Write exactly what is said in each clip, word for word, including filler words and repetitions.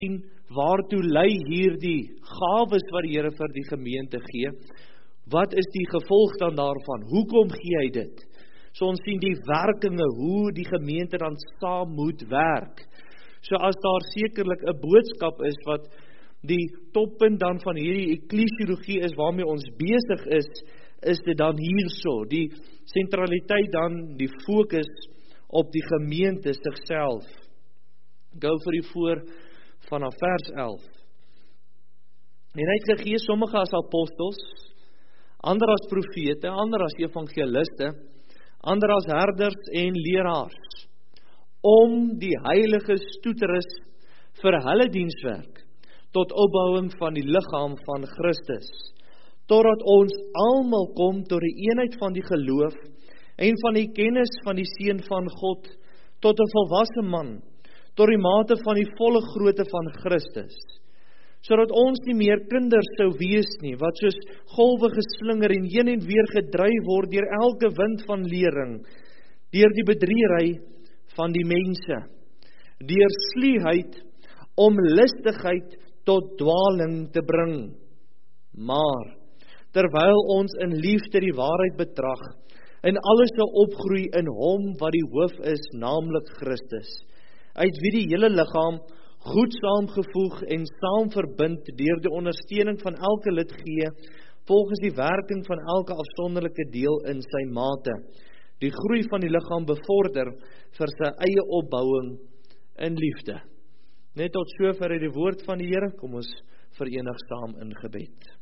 sien, waartoe lei hierdie gawes wat die Here vir die gemeente gee? Wat is die gevolg dan daarvan? Hoekom gee hy dit? So ons sien die werkinge, hoe die gemeente dan saam moet werk. So as daar sekerlik 'n boodskap is wat die toppunt dan van hierdie eklesiologie is waarmee ons besig is, is dit dan hierso, die sentraliteit dan, die fokus op die gemeente sigself. Ek hou vir u voor vanaf vers elf. En hy het gegee sommige as apostels, ander as profete, ander as evangeliste, ander as herders en leraars, om die heiliges toe te rus vir hulle dienswerk, tot opbouing van die liggaam van Christus, totdat ons almal kom tot die eenheid van die geloof en van die kennis van die Seun van God, tot 'n volwasse man, tot die mate van die volle grootte van Christus, sodat ons nie meer kinders sou wees nie, wat soos golwe geslinger en heen en weer gedryf word deur elke wind van lering, deur die bedriegery van die mense, deur sluiheid om listigheid tot dwaling te bring. Maar, terwyl ons in liefde die waarheid betrag, en alles sal opgroei in hom wat die hoof is, naamlik Christus, uit wie die hele liggaam goed saamgevoeg en saam verbind deur die ondersteuning van elke lid gee, volgens die werking van elke afsonderlike deel in sy mate, die groei van die liggaam bevorder vir sy eie opbouing in liefde. Net tot sover uit die woord van die Here, kom ons verenig saam in gebed.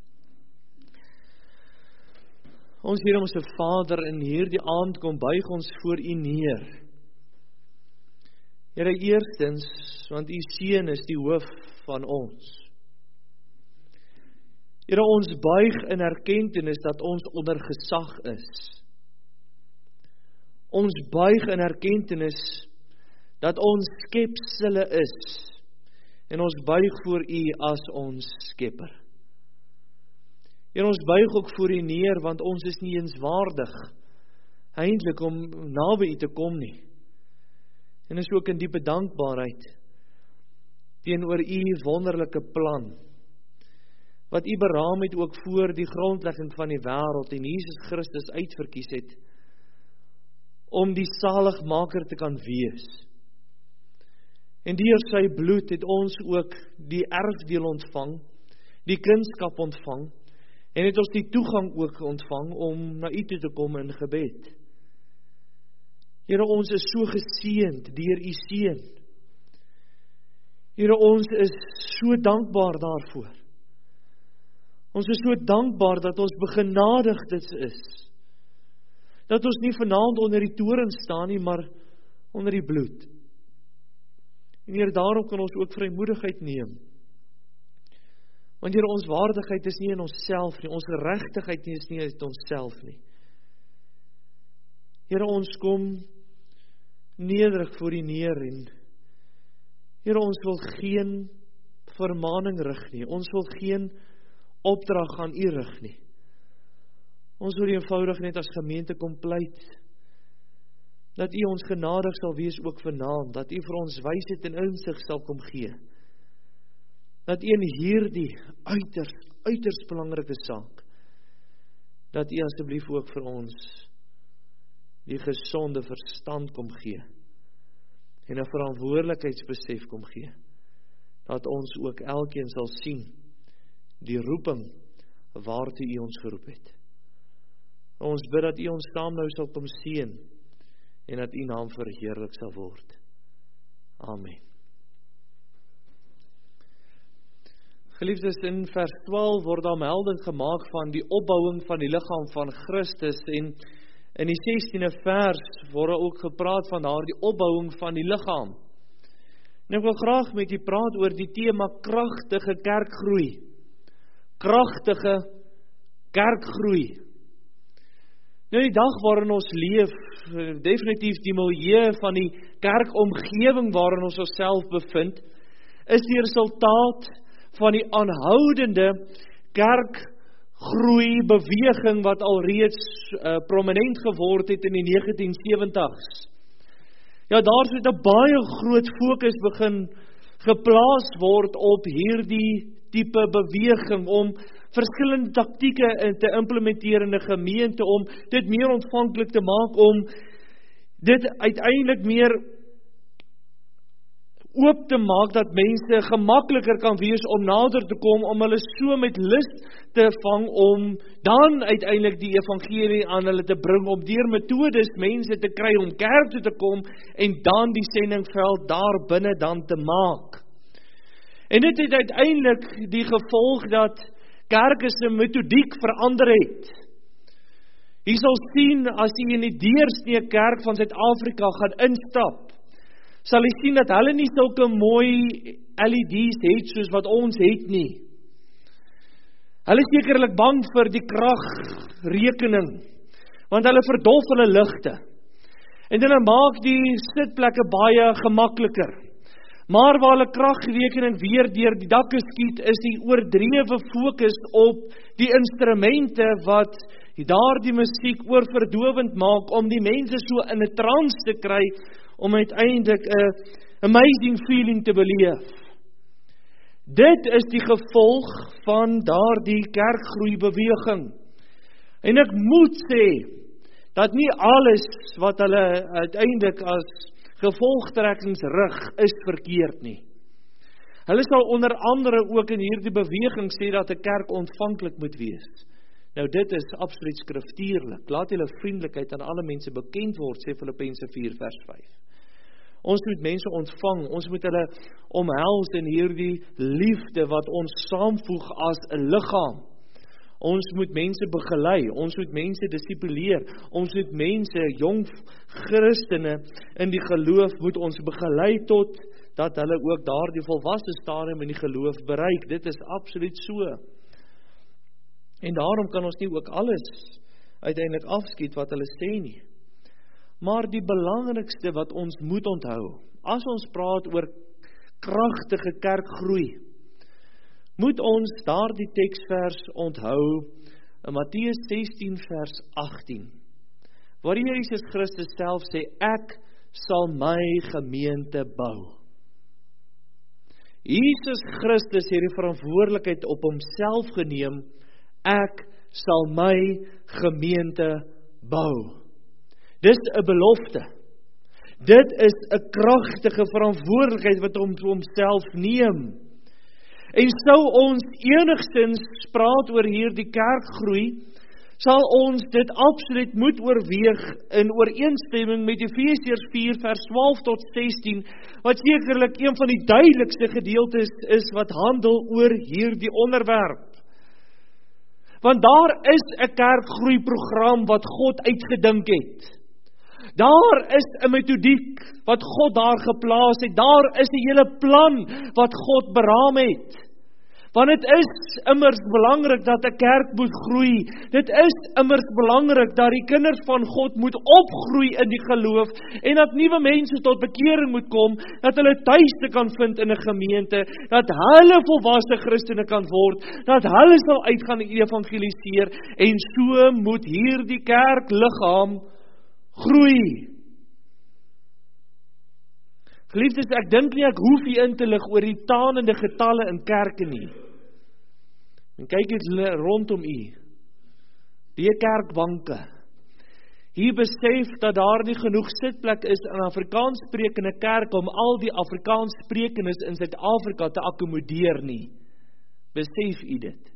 Ons Here, ons Vader, in hierdie aand kom buig ons voor U neer. Here, eerstens, want U Seun is die hoof van ons. Here, ons buig in erkentenis dat ons onder gesag is. Ons buig in erkentenis dat ons skepsele is, en ons buig voor U as ons skepper. Here, ons buig ook voor U neer, want ons is nie eens waardig, eintlik om naby U te kom nie. En is ook in diepe dankbaarheid teenoor U wonderlike plan, wat U beraam het ook voor die grondlegging van die wêreld en Jesus Christus uitverkies het, om die saligmaker te kan wees. En deur sy bloed het ons ook die erfdeel ontvang, die kindskap ontvang, en het ons die toegang ook ontvang om na U toe te kom in gebed. Here, ons is so geseënd deur U Seun. Here, ons is so dankbaar daarvoor. Ons is so dankbaar dat ons begenadigdes is. Dat ons nie vanaand onder die toren staan nie, maar onder die bloed. En Here, daarom kan ons ook vrymoedigheid neem. Want Here, ons waardigheid is nie in onsself nie, ons geregtigheid is nie in onsself nie. Here, ons kom nederig voor U neer en Here, ons wil geen vermaning rig nie, ons wil geen opdrag aan U rig nie. Ons wil eenvoudig net as gemeente kom pleit, dat U ons genadig sal wees ook vanaand, dat U vir ons wysheid en insig sal kom gee, dat U in hierdie uiters, uiters belangrike saak, dat U asseblief ook vir ons die gesonde verstand kom gee, en 'n verantwoordelikheidsbesef kom gee, dat ons ook elkeen sal sien, die roeping waartoe U ons geroep het. Ons bid dat U ons saam nou sal kom seën, en dat U naam verheerlik sal word. Amen. Geliefdes, in vers twaalf word daar melding gemaak van die opbouing van die liggaam van Christus, en in die sestiende vers word ook gepraat van daar die opbouing van die liggaam. En ek wil graag met u praat oor die tema kragtige kerkgroei. Kragtige kerkgroei. Nou die dag waarin ons leef, definitief die milieu van die kerkomgewing waarin ons onsself bevind, is die resultaat van die aanhoudende kerkgroei beweging wat alreeds uh, prominent geword het in die negentien sewentig's. Ja, daar het 'n baie groot fokus begin geplaas word op hierdie tipe beweging om verskillende taktieke te implementeer in 'n gemeente om dit meer ontvanklik te maak, om dit uiteindelik meer oop te maak dat mense gemakliker kan wees om nader te kom, om hulle so met lus te vang om dan uiteindelik die evangelie aan hulle te bring, om deur metodes mense te kry om kerk toe te kom en dan die sendingveld daar binne dan te maak. En dit het uiteindelik die gevolg dat kerke se metodiek verander het. Jy sal sien as jy in die deursnee kerk van Suid-Afrika gaan instap, sal jy sien dat hulle nie sulke mooi L E D's het soos wat ons het nie. Hulle is sekerlik bang vir die kragrekening, want hulle verdof hulle ligte. En hulle maak die sitplekke baie gemakliker. Maar waar hulle kragrekening weer deur die dakke skiet, is die oordrewe fokus op die instrumente wat daardie musiek oorverdowend maak, om die mense so in 'n trance te kry, om uiteindelik 'n amazing feeling te beleef. Dit is die gevolg van daardie kerkgroeibeweging. En ek moet sê, dat nie alles wat hulle uiteindelik as gevolgtrekkingsrig is verkeerd nie. Hulle sal onder andere ook in hierdie beweging sê dat 'n kerk ontvanklik moet wees. Nou dit is absoluut skriftuurlik. Laat julle vriendelikheid aan alle mense bekend word, sê Filippense vier vers vyf. Ons moet mense ontvang, ons moet hulle omhels in hierdie liefde wat ons saamvoeg as 'n liggaam. Ons moet mense begelei, ons moet mense disipuleer, ons moet mense, jong Christene in die geloof, moet ons begelei tot dat hulle ook daardie volwasse stadium in die geloof bereik. Dit is absoluut so. En daarom kan ons nie ook alles uiteindelik afskiet wat hulle sê nie. Maar die belangrikste wat ons moet onthou, as ons praat oor kragtige kerkgroei, moet ons daardie teksvers onthou in Matteus sestien vers agttien, waar die Here Jesus Christus self sê, ek sal my gemeente bou. Jesus Christus het die verantwoordelikheid op homself geneem, ek sal my gemeente bou. Dis 'n belofte. Dit is 'n kragtige verantwoordelikheid wat hom vir homself neem. En sou ons enigstens praat oor hierdie kerkgroei, sal ons dit absoluut moet oorweeg in ooreenstemming met Efesiërs vier vers twaalf tot sestien, wat sekerlik een van die duidelikste gedeeltes is wat handel oor hierdie onderwerp. Want daar is 'n kerkgroeiprogram wat God uitgedink het. Daar is 'n metodiek wat God daar geplaas het. Daar is 'n hele plan wat God beraam het. Want dit is immers belangrik dat 'n kerk moet groei. Dit is immers belangrik dat die kinders van God moet opgroei in die geloof en dat nuwe mense tot bekering moet kom, dat hulle tuiste kan vind in 'n gemeente, dat hulle volwasse Christene kan word, dat hulle sal uitgaan en evangeliseer en so moet hierdie kerkliggaam groei. Geliefdes, ek dink nie ek hoef hier in te lig oor die tanende getalle in kerke nie. En kyk eens rondom u. Die kerkbanke. Hier besef dat daar nie genoeg sitplek is in Afrikaans sprekende kerk om al die Afrikaans sprekendes in Suid-Afrika te akkommodeer nie. Besef u dit?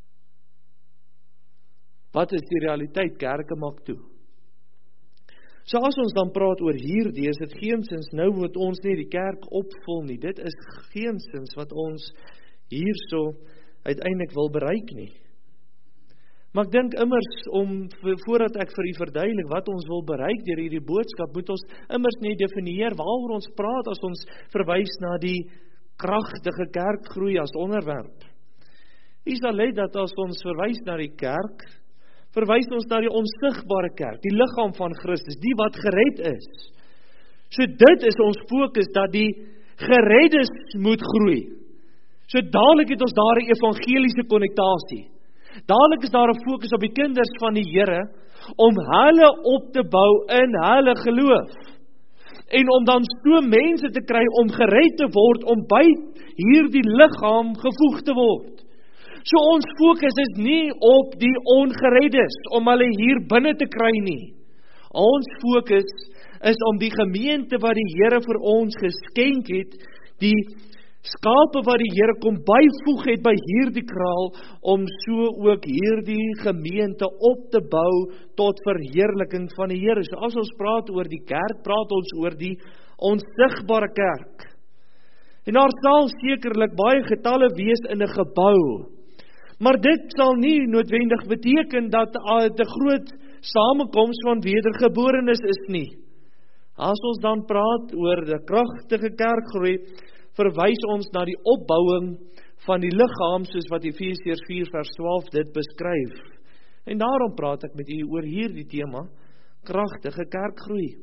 Wat is die realiteit? Kerke maak toe. So as ons dan praat oor hierdie, is dit geensins nou wat ons nie die kerk opvul nie. Dit is geensins wat ons hierso uiteindelik wil bereik nie. Maar ek dink immers, om, voordat ek vir u verduidelik wat ons wil bereik deur hierdie boodskap, moet ons immers nie definieer waaroor ons praat as ons verwys na die kragtige kerkgroei as onderwerp. U sal let dat as ons verwys na die kerk, verwys ons na die onsigbare kerk, die liggaam van Christus, die wat gered is. So dit is ons fokus, dat die gereddes moet groei. So dadelik het ons daar 'n evangeliese konnektasie. Dadelik is daar 'n fokus op die kinders van die Here, om hulle op te bou in hulle geloof. en om dan so mense te kry om gered te word, om by hierdie liggaam gevoeg te word. So ons fokus is nie op die ongereddes, om hulle hier binne te kry nie. Ons fokus is om die gemeente wat die Here vir ons geskenk het, die skape wat die Here kom byvoeg het by hierdie kraal, om so ook hierdie gemeente op te bou tot verheerliking van die Here. So as ons praat oor die kerk, praat ons oor die onsigbare kerk. En daar sal sekerlik baie getalle wees in 'n gebou, maar dit sal nie noodwendig beteken dat dit 'n groot samekoms van wedergeborenes is nie. As ons dan praat oor die kragtige kerkgroei, verwys ons na die opbouing van die liggaam, soos wat Efesiërs vier vers twaalf dit beskryf. En daarom praat ek met u oor hierdie tema, kragtige kerkgroei.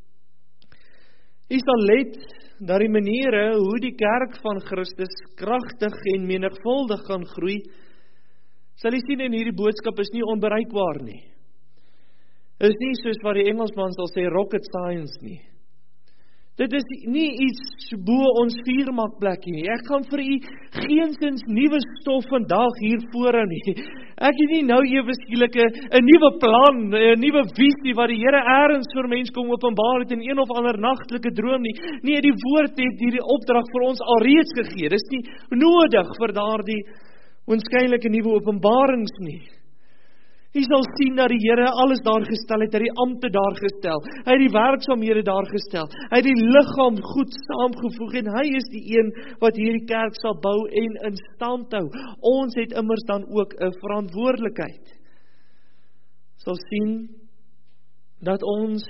U sal let dat die maniere hoe die kerk van Christus kragtig en menigvuldig kan groei, sal jy sien in hierdie boodskap is nie onbereikbaar nie. Is nie soos wat die Engelsman sal sê rocket science nie. Dit is nie iets bo ons vuurmakplekkie nie. Ek gaan vir u geensins nuwe stof vandag hier voorhou nie. Ek het nie nou ewe skielik 'n nuwe plan, 'n nuwe visie wat die Here eers vir mens kom openbaar het in een of ander nagtelike droom nie. Nee, die woord het hierdie opdrag vir ons alreeds gegee. Dis nie nodig vir daardie oënskynlike nuwe openbarings nie. Jy sal sien dat die Here alles daar gestel het, hy het die ampte daar gestel, hy het die werksaamhede daar gestel, hy het die liggaam goed saamgevoeg, en hy is die een wat hierdie kerk sal bou en in stand hou. Ons het immers dan ook 'n verantwoordelikheid. Sal sien dat ons,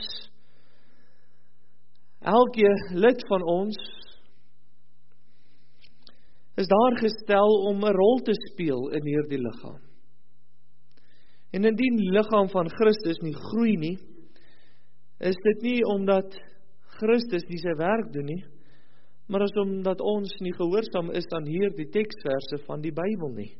elke lid van ons, is daar gestel om 'n rol te speel in hierdie liggaam. En indien die liggaam van Christus nie groei nie, is dit nie omdat Christus nie sy werk doen nie, maar is omdat ons nie gehoorsaam is aan hierdie teksverse van die Bybel nie.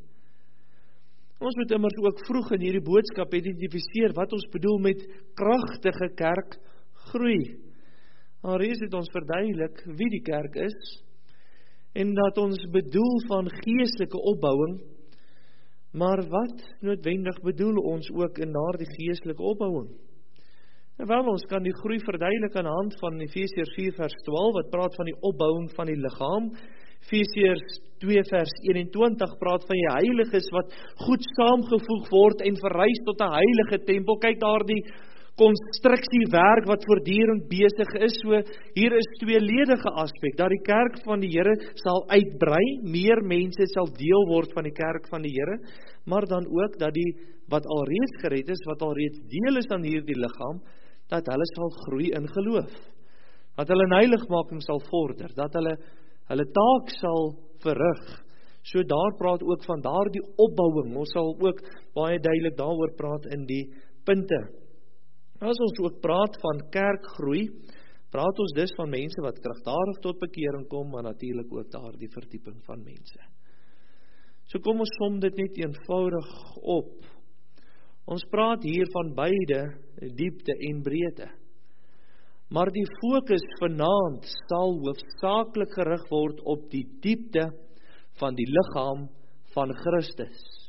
Ons moet immers ook vroeg in hierdie boodskap identifiseer wat ons bedoel met kragtige kerk groei. Alreeds het ons verduidelik wie die kerk is, en dat ons bedoel van geestelike opbouing, maar wat noodwendig bedoel ons ook in daardie geestelike opbouing? En wel, ons kan die groei verduidelik aan die hand van Efesiërs vier vers twaalf, wat praat van die opbouing van die liggaam. Efesiërs twee vers eenentwintig praat van die heiliges wat goed saamgevoeg word en verrys tot 'n heilige tempel. Kyk daar die konstruksiewerk wat voortdurend besig is. So hier is tweeledige aspek, dat die kerk van die Here sal uitbrei, meer mense sal deel word van die kerk van die Here, maar dan ook dat die wat alreeds gered is, wat alreeds deel is aan hierdie liggaam, dat hulle sal groei in geloof, dat hulle in heiligmaking sal vorder, dat hulle hulle taak sal verrig. So daar praat ook van daardie opbouing. Ons sal ook baie duidelik daaroor praat in die punte. As ons ook praat van kerkgroei, praat ons dus van mense wat kragtadig tot bekering kom, maar natuurlik ook daar die verdieping van mense. So kom ons som dit net eenvoudig op. Ons praat hier van beide diepte en breedte. Maar die fokus vanaand sal hoofsaaklik gerig word op die diepte van die liggaam van Christus.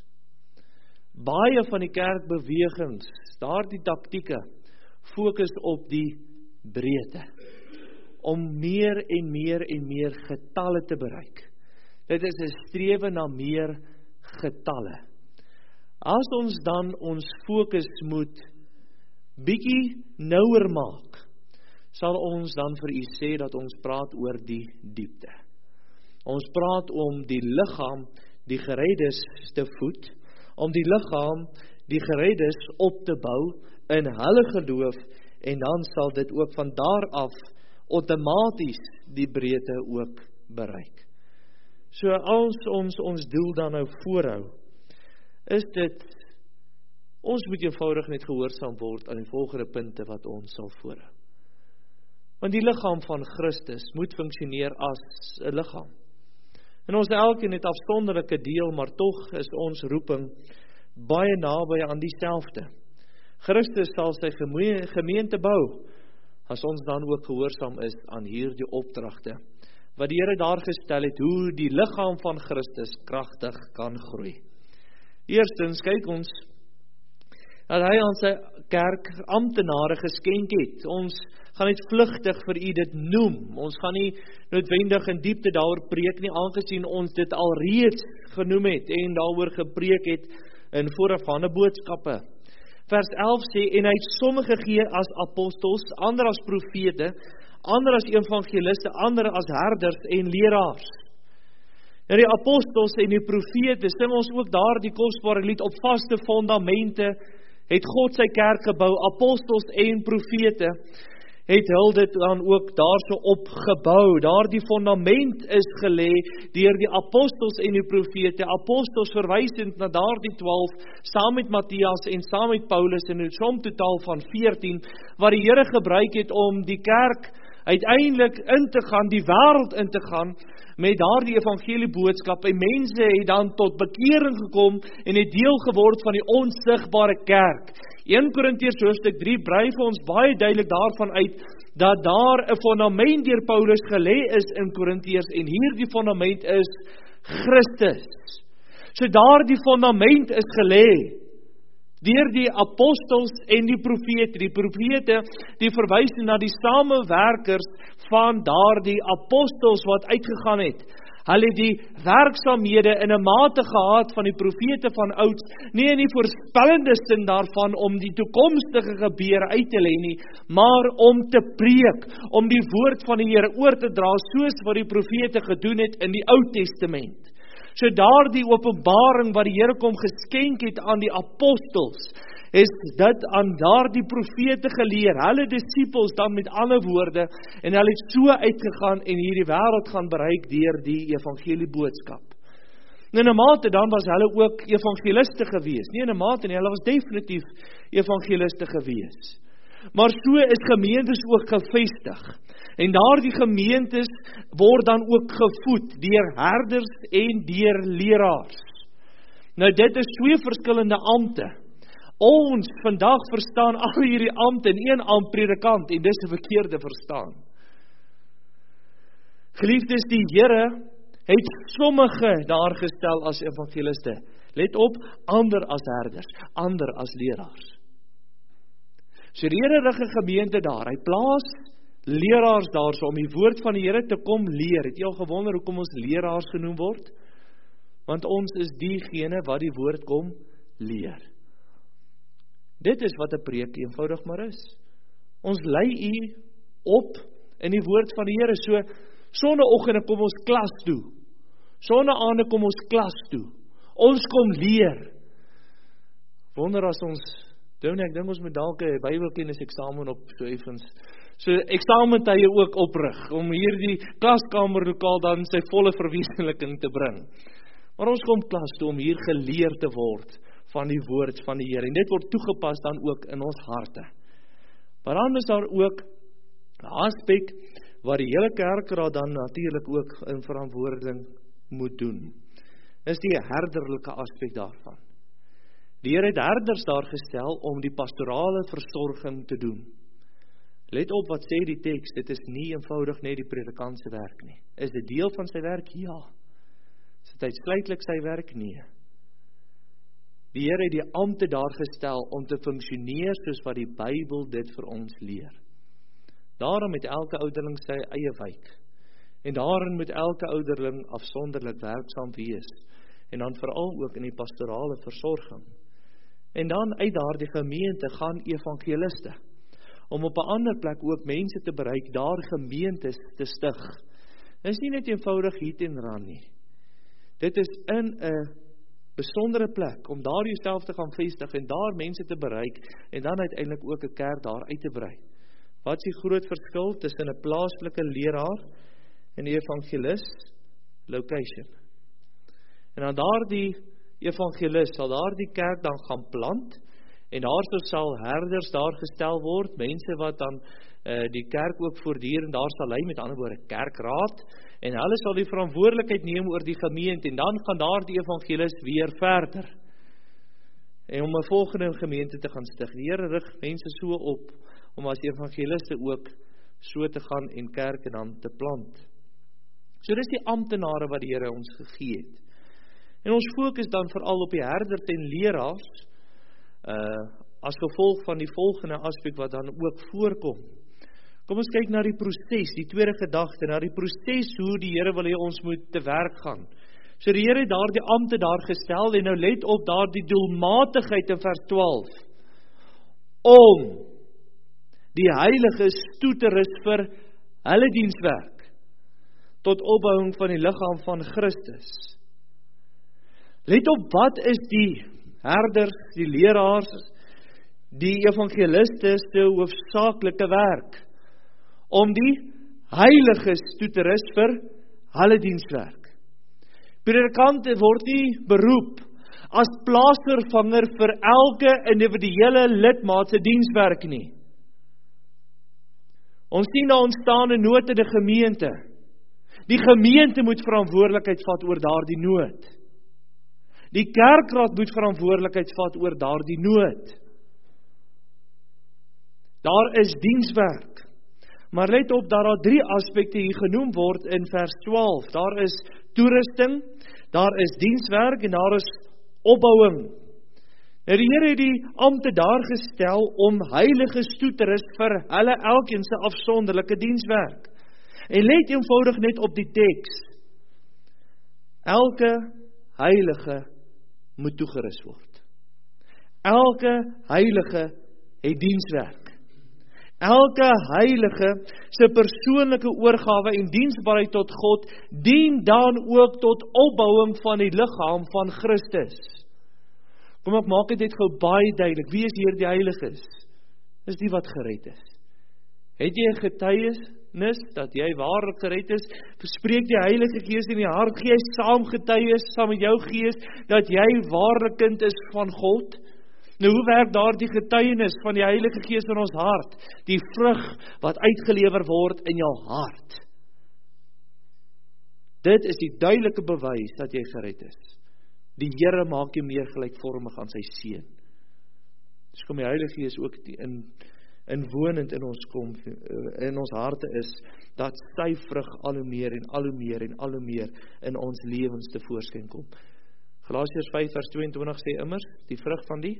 Baie van die kerkbewegings, daardie taktieke, fokus op die breedte, om meer en meer en meer getalle te bereik. Dit is 'n strewe na meer getalle. As ons dan ons fokus moet bietjie nouer maak, sal ons dan vir u sê dat ons praat oor die diepte. Ons praat om die liggaam, die gereddes te voed, om die liggaam, die gereddes op te bou in hulle geloof, en dan sal dit ook van daar af outomaties die breedte ook bereik. So as ons ons doel dan nou voorhou, is dit, ons moet eenvoudig net gehoorsaam word aan die volgende punte wat ons sal voorhou. Want die liggaam van Christus moet funksioneer as 'n liggaam. En ons elkeen het afsonderlike deel, maar tog is ons roeping baie naby aan dieselfde. Christus sal sy gemeente bou. as ons dan ook gehoorsaam is aan hierdie opdragte, wat die Here daar gestel het, hoe die liggaam van Christus kragtig kan groei. Eerstens, kyk ons, dat hy aan sy kerk amptenare geskenk het. Ons gaan net vlugtig vir u dit noem. Ons gaan nie noodwendig in diepte daaroor preek nie, aangesien ons dit al reeds genoem het en daaroor gepreek het in voorafgaande boodskappe. Vers elf sê, en hy het sommige gegee as apostels, ander as profete, ander as evangeliste, ander as herders en leraars. Nou die apostels en die profete, sing ons ook daar die kosbare lied, op vaste fondamente het God sy kerk gebou, apostels en profete, het hul dit dan ook daar so opgebou. Daar die fundament is gelê deur die apostels en die profete, apostels verwysend na daar die twaalf, saam met Matthias en saam met Paulus, en 'n som totaal van veertien, wat die Here gebruik het om die kerk uiteindelik in te gaan, die wêreld in te gaan, met daardie evangelieboodskap, en mense het dan tot bekering gekom, en het deel geword van die onsigbare kerk. Eerste Korintiërs hoofstuk drie brei vir ons baie duidelik daarvan uit, dat daar 'n fundament deur Paulus gelê is in Korintiërs, en hierdie fundament is Christus. So daardie fundament is gelê deur die apostels en die profete. Die profete, die verwys na die samewerkers van daardie apostels wat uitgegaan het. Hulle het die werksaamhede in 'n mate gehad van die profete van oud, nie in die voorspellende sin daarvan om die toekomstige gebeure uit te lê nie, maar om te preek, om die woord van die Here oor te dra, soos wat die profete gedoen het in die Ou Testament. So daardie openbaring wat die Here kom geskenk het aan die apostels, is dit aan daardie profete geleer, hulle disippels dan met ander woorde, en hulle het so uitgegaan en hierdie wêreld gaan bereik deur die evangelieboodskap. In 'n mate dan was hulle ook evangeliste gewees, nie in 'n mate nie, hulle was definitief evangeliste gewees. Maar so is gemeentes ook gevestig. En daardie gemeentes word dan ook gevoed deur herders en deur leraars. Nou dit is twee verskillende ampte. Ons vandag verstaan al hierdie ampte in een ampt, predikant, en dis 'n verkeerde verstaan. Geliefdes, die Here het sommige daar gestel as evangeliste. Let op, ander as herders, ander as leraars. So die Here rig 'n gemeente daar, hy plaas leraars daar so om die woord van die Here te kom leer. Het jy al gewonder hoekom ons leraars genoem word? Want ons is diegene wat die woord kom leer. Dit is wat 'n preek eenvoudig maar is. Ons lei u op in die woord van die Here. So sonnaoggende kom ons klas toe. Sonnaande kom ons klas toe. Ons kom leer. Wonder as ons doen, ek dink ons moet dalk 'n Bybelkennis eksamen op so effens. So eksamentye ook oprig om hierdie klaskamerlokaal dan sy volle verwesenliking te bring. Maar ons kom klas toe om hier geleer te word van die woord van die Here, en dit word toegepas dan ook in ons harte. Maar dan is daar ook 'n aspek wat die hele kerkraad dan natuurlik ook in verantwoording moet doen. Is die herderlike aspek daarvan. Die Here het herders daar gestel om die pastorale versorging te doen. Let op wat sê die teks, dit is nie eenvoudig net die predikant se werk nie. Is dit deel van sy werk? Ja. Is dit uitsluitlik sy werk? Nee. Die Here het die ampte daar gestel om te funksioneer soos wat die Bybel dit vir ons leer. Daarom het elke ouderling sy eie wyk. En daarin moet elke ouderling afsonderlik werksaam wees. En dan veral ook in die pastorale versorging. En dan uit daardie gemeente gaan evangeliste, om op 'n ander plek ook mense te bereik, daar gemeentes te stig. Dit is nie net eenvoudig hier en rand nie. Dit is in 'n besondere plek, om daar jouself te gaan vestig, en daar mense te bereik, en dan uiteindelik ook 'n kerk daar uit te brei. Wat is die groot verskil tussen 'n plaaslike leraar en 'n evangelis? Location. En dan daardie evangelis sal daardie kerk dan gaan plant, en daarso sal herders daar gestel word, mense wat dan uh, die kerk ook voortdurend daar sal lei, met ander woorde kerkraad, en hulle sal die verantwoordelikheid neem oor die gemeente, en dan gaan daar die evangelis weer verder, en om 'n volgende gemeente te gaan stig. Die Here rig mense so op, om as evangeliste ook so te gaan en kerke dan te plant. So dis die amptenare wat die Here ons gegee het. En ons fokus dan veral op die herders en leraars, uh, as gevolg van die volgende aspek wat dan ook voorkom. Kom ons kyk na die proses, die tweede gedagte, na die proses hoe die Here wil hê ons moet te werk gaan. So die Here het daar die ampte daar gestel, en nou let op daar die doelmatigheid in vers twaalf, om die heiliges toe te rus vir hulle dienswerk, tot opbouing van die liggaam van Christus. Let op, wat is die herders, die leraars, die evangelistes se hoofsaaklike werk? Om die heiliges toe te rus vir hulle dienswerk. Predikant word nie beroep as plaasvervanger vir elke individuele lidmaat se dienswerk nie. Ons sien daar ontstaan 'n nood in die gemeente. Die gemeente moet verantwoordelikheid vat oor daardie nood. Die kerkraad moet verantwoordelikheid vat oor daardie nood. Daar is dienswerk. Maar let op dat daar drie aspekte hier genoem word in vers twaalf. Daar is toerusting, daar is dienswerk en daar is opbouing. Nou die Here het die ampte daar gestel om heiliges toe te rus vir hulle elkeen se afsonderlike dienswerk. En let eenvoudig net op die teks. Elke heilige moet toegerus word. Elke heilige het dienswerk. Elke heilige se persoonlike oorgawe en diensbaarheid tot God dien dan ook tot opbouing van die liggaam van Christus. Kom ek maak dit net gou baie duidelik. Wie is hier die heiliges? Dis die wat gered is. Het jy 'n getuienis dat jy waarlik gered is? Spreek die Heilige Gees in die hart, gee hy saam getuies saam met jou gees dat jy waarlik kind is van God? Nou hoe werk daar die getuienis van die Heilige Gees in ons hart? Die vrug wat uitgelewer word in jou hart. Dit is die duidelike bewys dat jy gered is. Die Here maak jou meer gelykvormig aan sy seun. Dis kom die Heilige Gees ook in inwonend in ons kom, in ons harte is, dat sy vrug al hoe meer en al hoe meer en al hoe meer in ons lewens te voorskyn kom. Galasiërs vyf vers tweeëntwintig sê immers, die vrug van die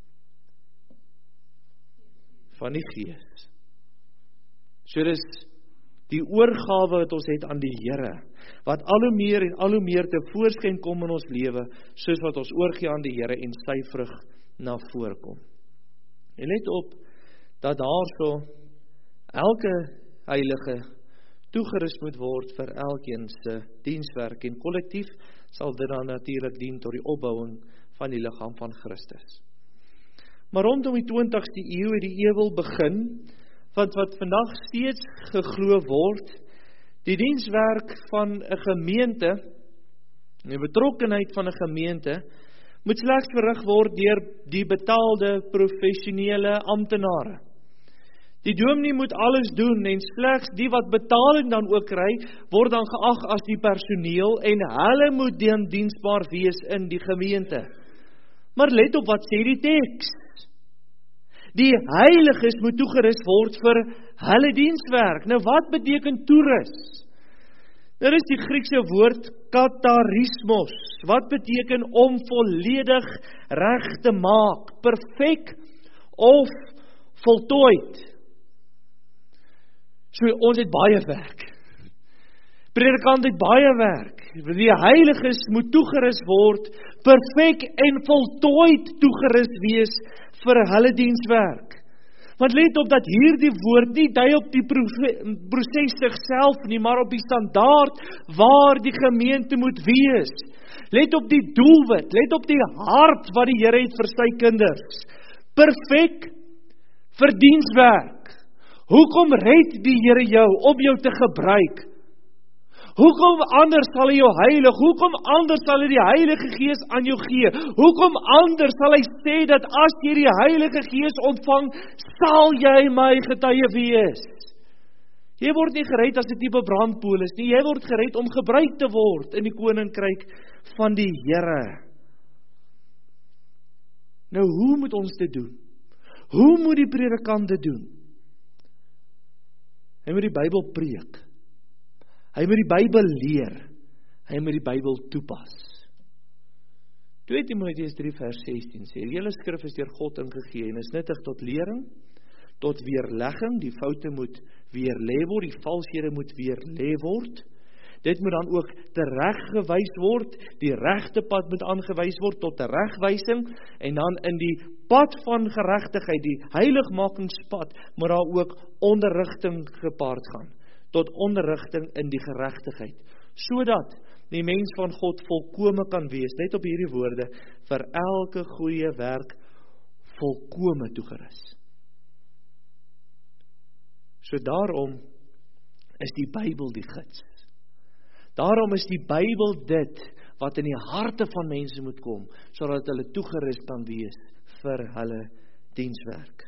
van die Gees. So dis die oorgawe wat ons het aan die Here, wat al hoe meer en al hoe meer te voorskyn kom in ons lewe, soos wat ons oorgee aan die Here en sy vrug na vore kom. En let op, dat daar so elke heilige toegerus moet word vir elkeen se dienswerk en kollektief sal dit dan natuurlik dien tot die opbouing van die liggaam van Christus. Maar rondom die twintigste eeu het die ewel begin, want wat vandag steeds geglo word, die dienswerk van 'n gemeente, die betrokkenheid van 'n gemeente, moet slegs verrig word deur die betaalde professionele amptenare. Die dominee moet alles doen en slegs die wat betaling dan ook kry, word dan geag as die personeel en hulle moet dan diensbaar wees in die gemeente. Maar let op wat sê die teks. Die heiliges moet toegerus word vir hulle dienswerk. Nou wat beteken toerus? Dit is die Griekse woord katarismos, wat beteken om volledig reg te maak, perfek of voltooid. So ons het baie werk. Predikant het baie werk. Die heiliges moet toegerus word, perfek en voltooid toegerus wees vir hulle dienswerk. Want let op dat hierdie woord nie dui op die proses sigself nie, maar op die standaard waar die gemeente moet wees. Let op die doelwit, let op die hart wat die Here het vir sy kinders. Perfek vir dienswerk. Hoekom red die Here jou om jou te gebruik? Hoekom anders sal hy jou heilig? Hoekom anders sal hy die Heilige Gees aan jou gee? Hoekom anders sal hy sê dat as jy die Heilige Gees ontvang, sal jy my getuie wees? Jy word nie gered as 'n tipe brandpool is nie. Jy word gered om gebruik te word in die koninkryk van die Here. Nou hoe moet ons dit doen? Hoe moet die predikant dit doen? Hy moet die Bybel preek. Hy moet die Bybel leer. Hy moet die Bybel toepas. twee Timoteus drie vers sestien sê, die hele skrif is deur God ingegee en is nuttig tot lering, tot weerlegging, die foute moet weerlê word, die valshede moet weerlê word. Dit moet dan ook tereggewys word, die regte pad moet aangewys word tot teregwysing, en dan in die pad van geregtigheid, die heiligmakingspad, moet daar ook onderrigting gepaard gaan, tot onderrigting in die geregtigheid, sodat die mens van God volkome kan wees, net op hierdie woorde, vir elke goeie werk volkome toegerus. So daarom is die Bybel die gids. Daarom is die Bybel dit, wat in die harte van mense moet kom, sodat hulle toegerus kan wees vir hulle dienswerk.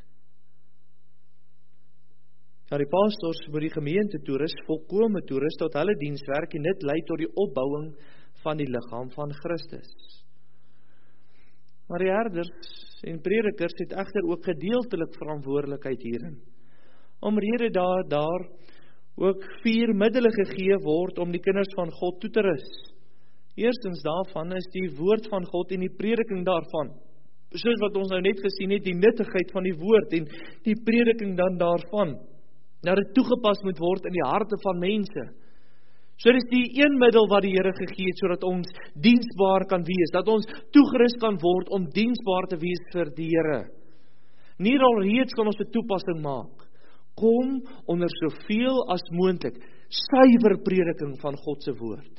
Ja, die pastors moet die gemeente toerus, volkome toerus tot hulle dienswerk, en dit lei tot die opbouing van die liggaam van Christus. Maar die herders en predikers het egter ook gedeeltelik verantwoordelikheid hierin. Omrede daar, daar ook vier middele gegee word om die kinders van God toe te rus. Eerstens daarvan is die woord van God en die prediking daarvan. Soos wat ons nou net gesien het, die nuttigheid van die woord en die prediking dan daarvan, dat dit toegepas moet word in die harte van mense. So dit is die een middel wat die Here gegee het, sodat ons diensbaar kan wees, dat ons toegerus kan word om diensbaar te wees vir die Here. Nie alreeds kan ons 'n toepassing maak. Kom onder soveel as moontlik suiwer prediking van God se woord.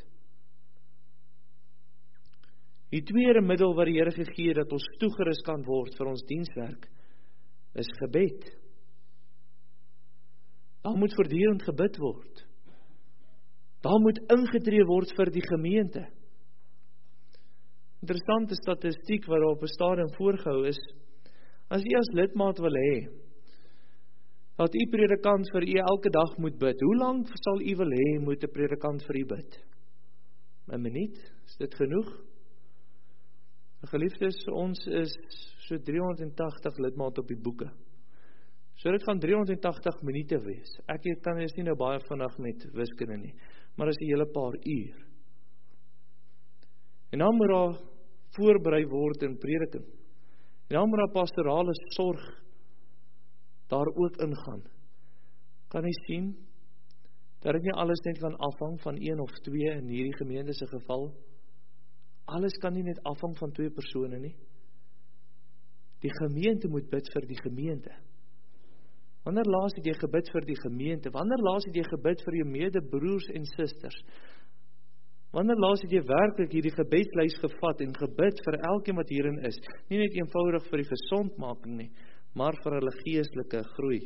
Die tweede middel wat die Here gegee het, dat ons toegerus kan word vir ons dienswerk, is gebed. Daar moet voortdurend gebid word. Daar moet ingetree word vir die gemeente. Interessante statistiek wat op 'n stadium voorgehou is, as u as lidmaat wil hê, dat u predikant vir u elke dag moet bid, hoe lank sal u wil hê moet 'n predikant vir u bid? 'n Minuut? Is dit genoeg? Geliefdes, ons is so driehonderd en tagtig lidmaat op die boeke. So dit gaan driehonderd en tagtig minute wees. Ek kan is nie nou baie vinnig met wiskunde nie, maar is 'n hele paar uur. En dan moet daar voorberei word in prediking. En dan moet daar pastorale sorg daar ook ingaan. Kan jy sien dat dit nie alles net kan afhang van een of twee in hierdie gemeente se geval? Alles kan nie net afhang van twee persone nie. Die gemeente moet bid vir die gemeente. Wanneer laas het jy gebid vir die gemeente? Wanneer laas het jy gebid vir jou medebroers en susters? Wanneer laas het jy werklik hierdie gebedslys gevat en gebid vir elkeen wat hierin is? Nie net eenvoudig vir die gesondmaking nie, maar vir hulle geestelike groei.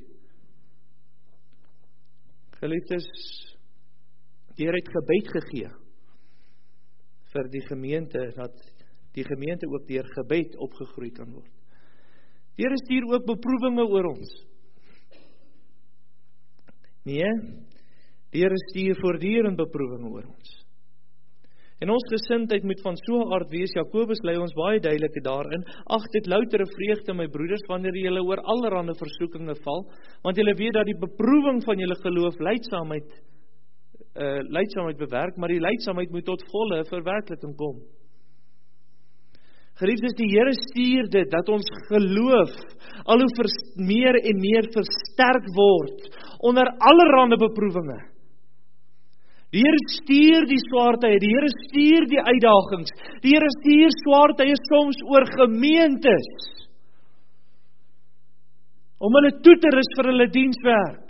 Geliefdes, die Here het gebed gegee vir die gemeente, dat die gemeente ook deur gebed opgegroei kan word. Die Here stuur ook beproewinge oor ons. Nee, die Here stuur voortdurend beproewinge oor ons. En ons gesindheid moet van so 'n aard wees, Jakobus lei ons baie duidelik daarin, ag dit loutere vreugde my broeders, wanneer julle oor allerlei versoekinge val, want julle weet dat die beproewing van julle geloof lydsaamheid uh, lydsaamheid bewerk, maar die lydsaamheid moet tot volle verwerkliking kom. Geliefdes, die Here stuur dit, dat ons geloof al hoe meer en meer versterk word, onder allerhande beproewinge. Die Here stuur die swaartye, die Here stuur die uitdagings, die Here stuur swaartye soms oor gemeentes, om hulle toe te rus vir hulle dienswerk.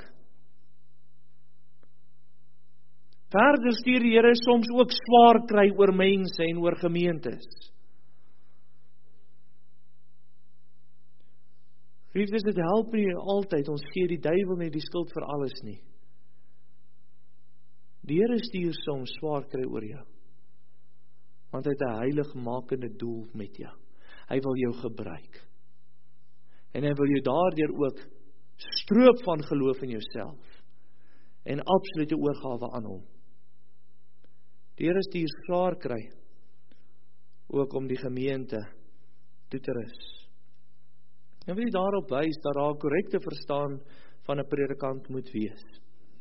Verder stuur die Here soms ook swaar kry oor mense en oor gemeentes. Geliefdes, dit help nie altyd, ons gee die duiwel nie die skuld vir alles nie. Die Here stuur soms swaar kry oor jou, want hy het 'n heiligmakende doel met jou. Hy wil jou gebruik. En hy wil jou daardeur ook stroop van geloof in jouself en absolute oorgawe aan hom. Die Here stuur swaar kry ook om die gemeente toe te rus. En wil jy daarop wys dat daar 'n korrekte verstaan van 'n predikant moet wees.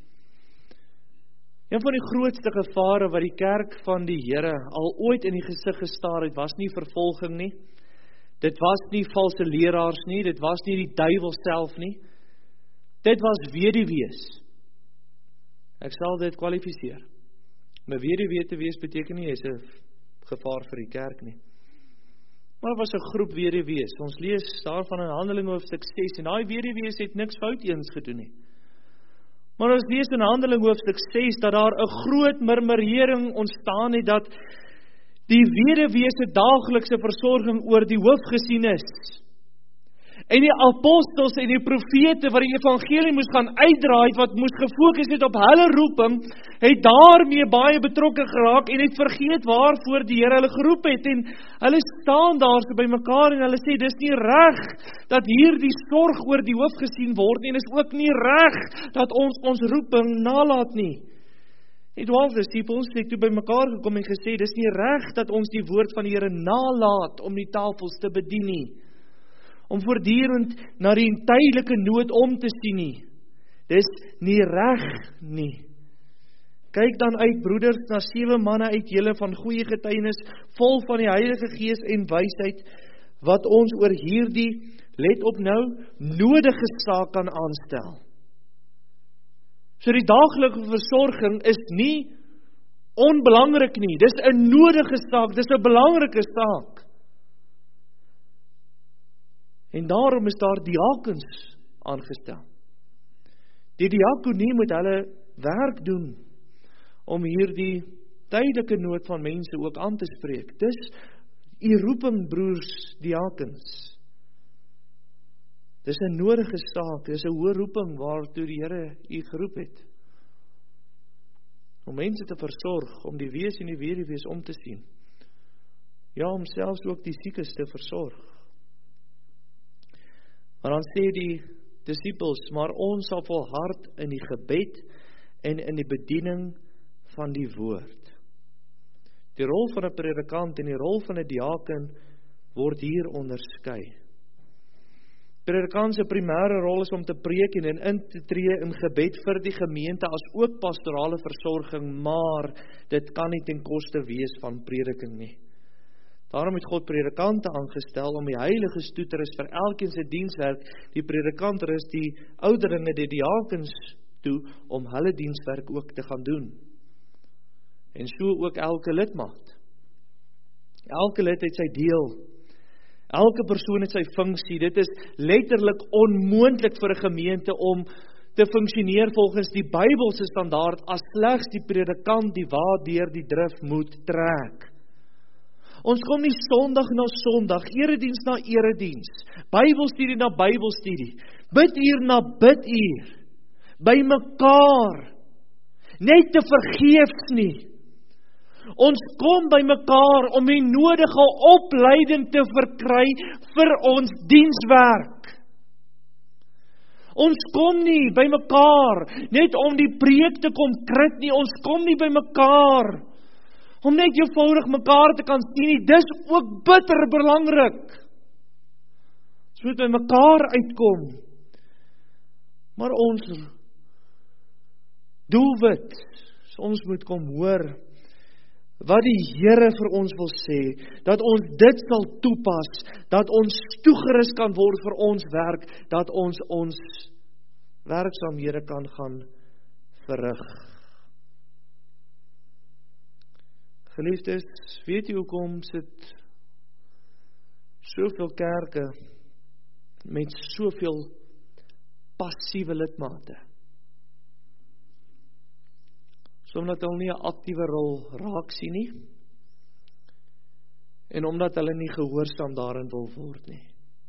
Een van die grootste gevare wat die kerk van die Here al ooit in die gesig gestaar het, was nie vervolging nie. Dit was nie valse leraars nie, dit was nie die duiwel self nie. Dit was weduwees. Ek sal dit kwalifiseer. Maar weduwee te wees beteken nie, is 'n gevaar vir die kerk nie. Maar daar was 'n groep weduwees. Ons lees daarvan in Handelinge hoofstuk ses, en daai weduwees het niks fout eens gedoen nie. Maar ons lees in Handelinge hoofstuk ses, dat daar 'n groot murmurering ontstaan het, dat die weduwee se daaglikse versorging oor die hoof gesien is. En die apostels en die profete wat die evangelie moes gaan uitdraai, wat moes gefokus het op hulle roeping, het daarmee baie betrokke geraak en het vergeet waarvoor die Here hulle geroep het. En hulle staan daar so by mekaar en hulle sê, dis nie reg dat hier die sorg oor die hoof gesien word nie, en is ook nie reg dat ons ons roeping nalat nie. Die twaalf disippels het toe by mekaar gekom en gesê, dis nie reg dat ons die woord van die Here nalat om die tafels te bedien nie, om voortdurend na die tydelike nood om te sien nie. Dis nie reg nie. Kyk dan uit, broeders, na sewe manne uit julle van goeie getuienis, vol van die Heilige Gees en wysheid, wat ons oor hierdie, let op nou, nodige saak kan aanstel. So die daaglikse versorging is nie onbelangrik nie, dis 'n nodige saak, dis 'n belangrike saak. En daarom is daar diakens aangestel. Die diakonie moet hulle werk doen om hierdie tydelike nood van mense ook aan te spreek. Dis u roeping, broers diakens. Dis 'n nodige saak, dis 'n hoë roeping waartoe die Here u geroep het. Om mense te versorg, om die wees en die weduwees om te sien. Ja, om selfs ook die siekes te versorg. Maar dan sê die disippels, maar ons sal volhard in die gebed en in die bediening van die woord. Die rol van 'n predikant en die rol van 'n diaken word hier onderskei. Predikant se primêre rol is om te preek en in te tree in gebed vir die gemeente as ook pastorale versorging, maar dit kan nie ten koste wees van prediking nie. Daarom het God predikante aangestel om die heiliges toe te rus vir elkeen se dienswerk. Die predikant rus die ouderlinge, die diakens toe, om hulle dienswerk ook te gaan doen. En so ook elke lidmaat. Elke lid het sy deel. Elke persoon het sy funksie. Dit is letterlik onmoontlik vir 'n gemeente om te funksioneer volgens die Bybelse standaard as slegs die predikant die waardeur die drif moet trek. Ons kom nie Sondag na Sondag, erediens na erediens, Bybelstudie na Bybelstudie, biduur na biduur, by mekaar, net te vergeefs nie. Ons kom by mekaar om die nodige opleiding te verkry vir ons dienswerk. Ons kom nie by mekaar net om die preek te kom krit nie, ons kom nie by mekaar om net eenvoudig mekaar te kan sien nie, dis ook bitter belangrik. Ons moet by mekaar uitkom. Maar ons doelwit, ons moet kom hoor wat die Here vir ons wil sê, dat ons dit sal toepas, dat ons toegerus kan word vir ons werk, dat ons ons werksaamhede kan gaan verrig. Geliefdes, weet jy hoekom sit soveel kerke met soveel passiewe lidmate? Omdat hulle nie 'n aktiewe rol raak sien nie, en omdat hulle nie gehoorsaam daarin wil word nie.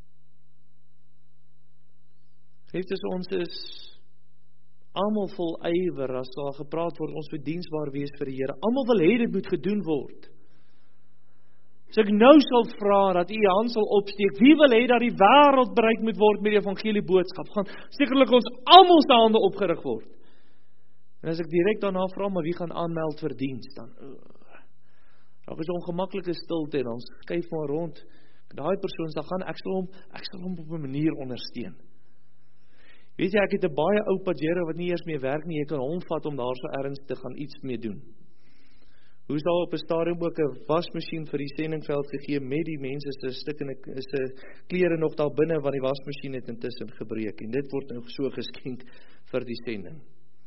Geliefdes, ons is almal vol ywer as daar gepraat word, ons moet diensbaar wees vir die Here. Almal wil hê dit moet gedoen word. So ek nou sal vra dat u u hand sal opsteek, wie wil hê dat die wêreld bereik moet word met die evangelie boodskap? Gaan sekerlik ons almal se hande opgerig word. En as ek direk daarna vra, maar wie gaan aanmeld vir diens dan? Daar is 'n ongemaklike stilte en ons kyk maar rond. Daai persoon sal gaan, ek sal hom, ek sal hom op 'n manier ondersteun. Weet jy, ek het 'n baie ou Pajero wat nie eers meer werk nie, jy kan hom vat om daar so ergens te gaan iets mee doen. Hoe is daar op 'n stadium ook 'n wasmasjien vir die sendingveld gegee met die mense se stukkende se klere nog daar binne, want die wasmasjien het intussen gebreek en dit word nou so geskenk vir die sending.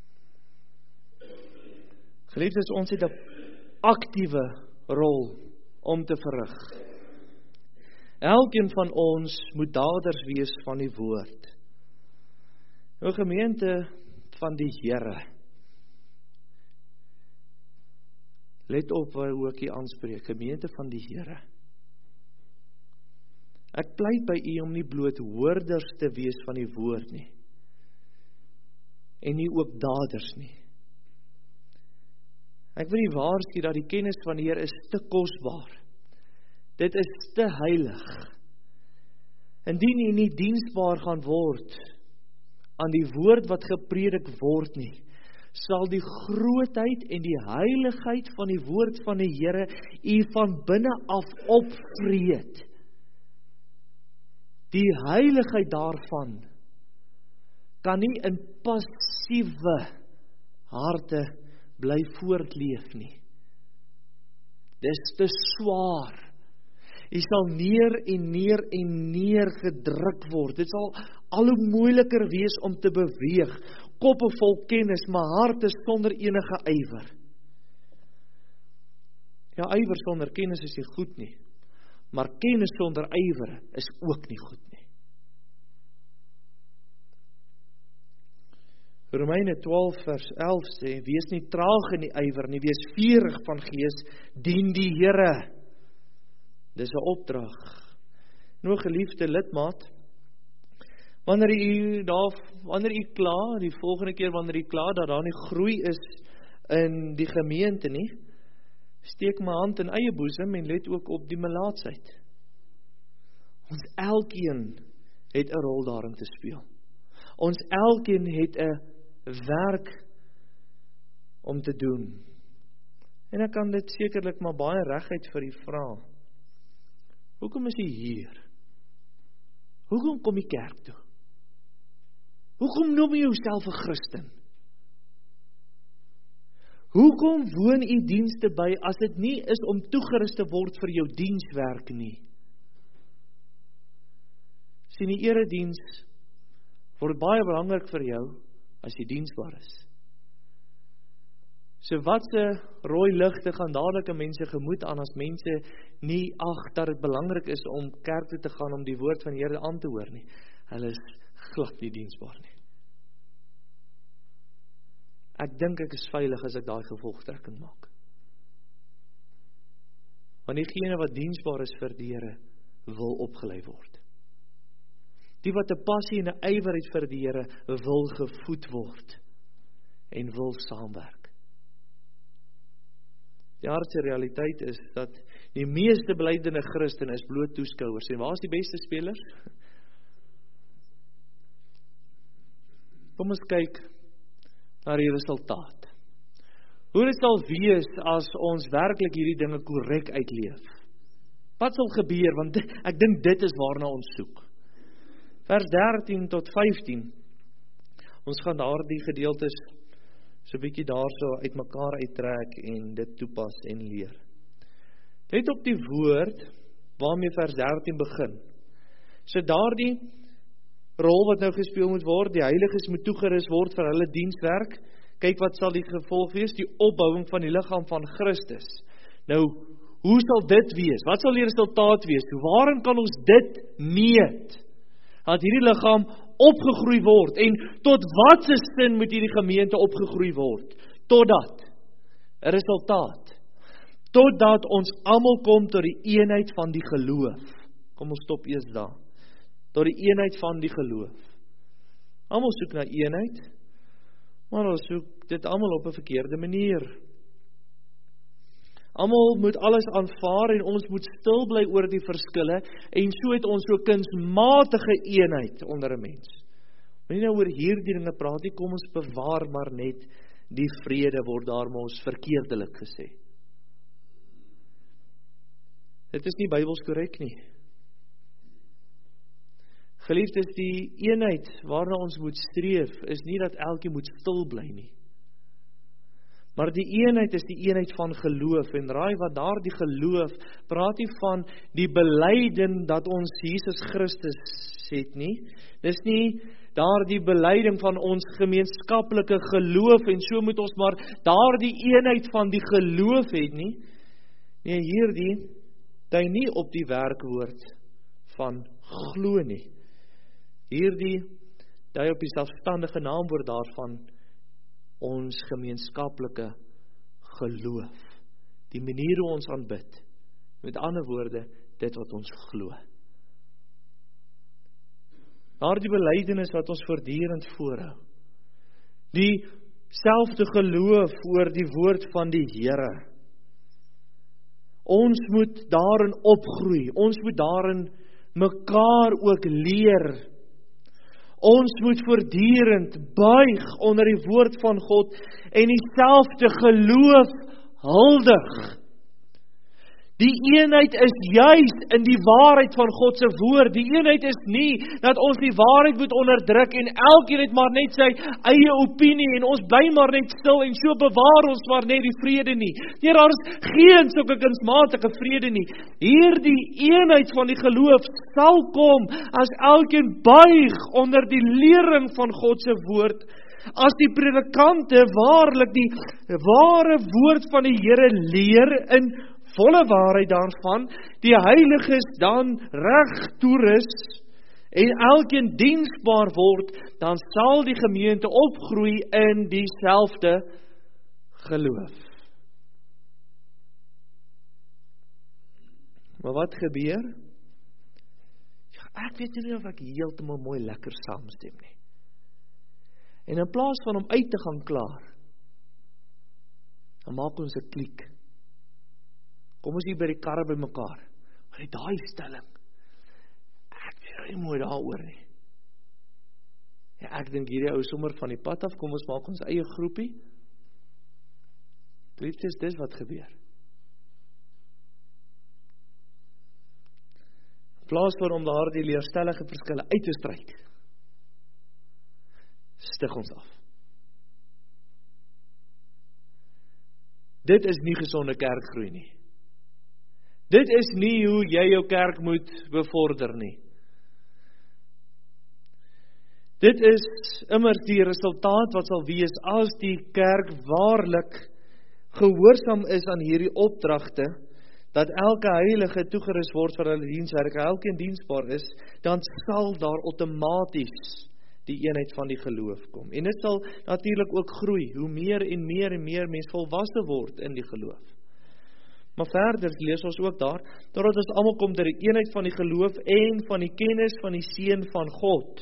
Geliefdes, ons het 'n aktiewe rol om te verrig. Elkeen van ons moet daders wees van die woord. 'n Gemeente van die Here. Let op hoe ek hier aanspreek, gemeente van die Here. Ek pleit by u om nie bloot hoorders te wees van die woord nie, en nie ook daders nie. Ek wil nie waarsku dat die kennis van die Here is te kosbaar. Dit is te heilig. Indien u nie diensbaar gaan word aan die woord wat gepredik word nie, sal die grootheid en die heiligheid van die woord van die Here u van binne af opvreet. Die heiligheid daarvan kan nie in passiewe harte bly voortleef nie. Dis te swaar. Jy sal neer en neer en neer gedruk word. Dit sal al hoe moeiliker wees om te beweeg. Koppe vol kennis, maar harte sonder enige ywer. Ja, ywer sonder kennis is nie goed nie. Maar kennis sonder ywer is ook nie goed nie. Romeine twaalf vers elf sê, wees nie traag in die ywer nie, wees vurig van gees, dien die Here. Dis 'n opdrag. Nou geliefde lidmaat, wanneer u daar wanneer u klaar, die volgende keer wanneer u klaar dat daar nie groei is in die gemeente nie, steek my hand in eie boesem en let ook op die melaatsheid. Ons elkeen het 'n rol daarin te speel. Ons elkeen het 'n werk om te doen. En ek kan dit sekerlik maar baie reguit vir u vra. Hoekom is u hier? Hoekom kom u kerk toe? Hoekom noem u jouself 'n Christen? Hoekom woon u dienste by as dit nie is om toegerus te word vir jou dienswerk nie? Sien, die erediens word baie belangrik vir jou as jy diensbaar is. So watse rooi ligte gaan dadelik in mense gemoed aan as mense nie ag dat dit belangrik is om kerk toe te gaan om die woord van die Here aan te hoor nie. Hulle is glad nie diensbaar nie. Ek dink ek is veilig as ek daai gevolgtrekking maak. Want diegene wat diensbaar is vir die Here wil opgelei word. Die wat 'n passie en 'n ywer het vir die Here wil gevoed word en wil saamwerk. Die aardse realiteit is dat die meeste belydende Christen is bloot toeskouers. En waar is die beste spelers? Kom ons kyk na die resultaat. Hoe dit sal wees as ons werklik hierdie dinge korrek uitleef. Wat sal gebeur? Want ek dink dit is waarna ons soek. Vers dertien tot vyftien. Ons gaan daardie gedeeltes so 'n bietjie daarso uitmekaar uittrek en dit toepas en leer. Let op die woord waarmee vers dertien begin. So daardie rol wat nou gespeel moet word, die heiliges moet toegerus word vir hulle dienswerk. Kyk wat sal die gevolg wees, die opbouing van die liggaam van Christus. Nou, hoe sal dit wees? Wat sal die resultaat wees? Waarin kan ons dit meet? Dat hierdie liggaam opgegroei word, en tot wat se sin moet hierdie gemeente opgegroei word? Totdat, 'n resultaat, totdat ons almal kom tot die eenheid van die geloof. Kom ons stop eers daar. Tot die eenheid van die geloof. Almal soek na eenheid, maar ons soek dit almal op 'n verkeerde manier. Almal moet alles aanvaar en ons moet stil bly oor die verskille, en so het ons so kunsmatige eenheid onder 'n mens. Moenie nou oor hierdie dinge praat nie, kom ons bewaar maar net die vrede, word daar maar ons verkeerdelik gesê. Dit is nie Bybels korrek nie. Geliefdes, die eenheid waarna ons moet streef, is nie dat elkeen moet stil bly nie. Maar die eenheid is die eenheid van geloof, en raai wat daar die geloof, praat nie van die belyden dat ons Jesus Christus het nie, dis nie daar die beleiding van ons gemeenskaplike geloof, en so moet ons maar daar die eenheid van die geloof het nie, nee, hierdie, dui nie op die werkwoord van glo nie, hierdie, dui op die selfstandige naamwoord daarvan, ons gemeenskaplike geloof, die manier hoe ons aanbid, met ander woorde, dit wat ons glo. Daar die belydenis wat ons voortdurend voorhou, die selfde geloof oor die woord van die Here. Ons moet daarin opgroei, ons moet daarin mekaar ook leer. Ons moet voortdurend buig onder die woord van God en dieselfde geloof huldig. Die eenheid is juis in die waarheid van God se woord. Die eenheid is nie dat ons die waarheid moet onderdruk en elkeen het maar net sy eie opinie en ons bly maar net stil en so bewaar ons maar net die vrede nie. Nee, daar is geen sulke kunsmatige vrede nie. Hierdie eenheid van die geloof sal kom as elkeen buig onder die lering van God se woord. As die predikante waarlik die ware woord van die Here leer in volle waarheid daarvan, die heiliges dan reg toerus en elkeen diensbaar word, dan sal die gemeente opgroei in dieselfde geloof. Maar wat gebeur? Ja, ek weet nie of ek heeltemal mooi lekker saamstem nie. En in plaas van om uit te gaan klaar, dan maak ons 'n kliek. Kom ons hier by die karre by mekaar. Maar die daai stelling, ek weet nie mooi daaroor nie. Ja, ek dink hierdie ou sommer van die pad af, kom ons maak ons eie groepie. Dit is dis wat gebeur. In plaas van om daar die leerstellige verskille uit te stryk, stig ons af. Dit is nie gesonde kerkgroei nie. Dit is nie hoe jy jou kerk moet bevorder nie. Dit is immers die resultaat wat sal wees as die kerk waarlik gehoorsaam is aan hierdie opdragte, dat elke heilige toegerus word vir hulle dienswerk, elkeen diensbaar is, dan sal daar outomaties die eenheid van die geloof kom. En dit sal natuurlik ook groei, hoe meer en meer en meer mens volwasse word in die geloof. Maar verder lees ons ook daar, totdat ons almal kom ter die eenheid van die geloof en van die kennis van die Seun van God.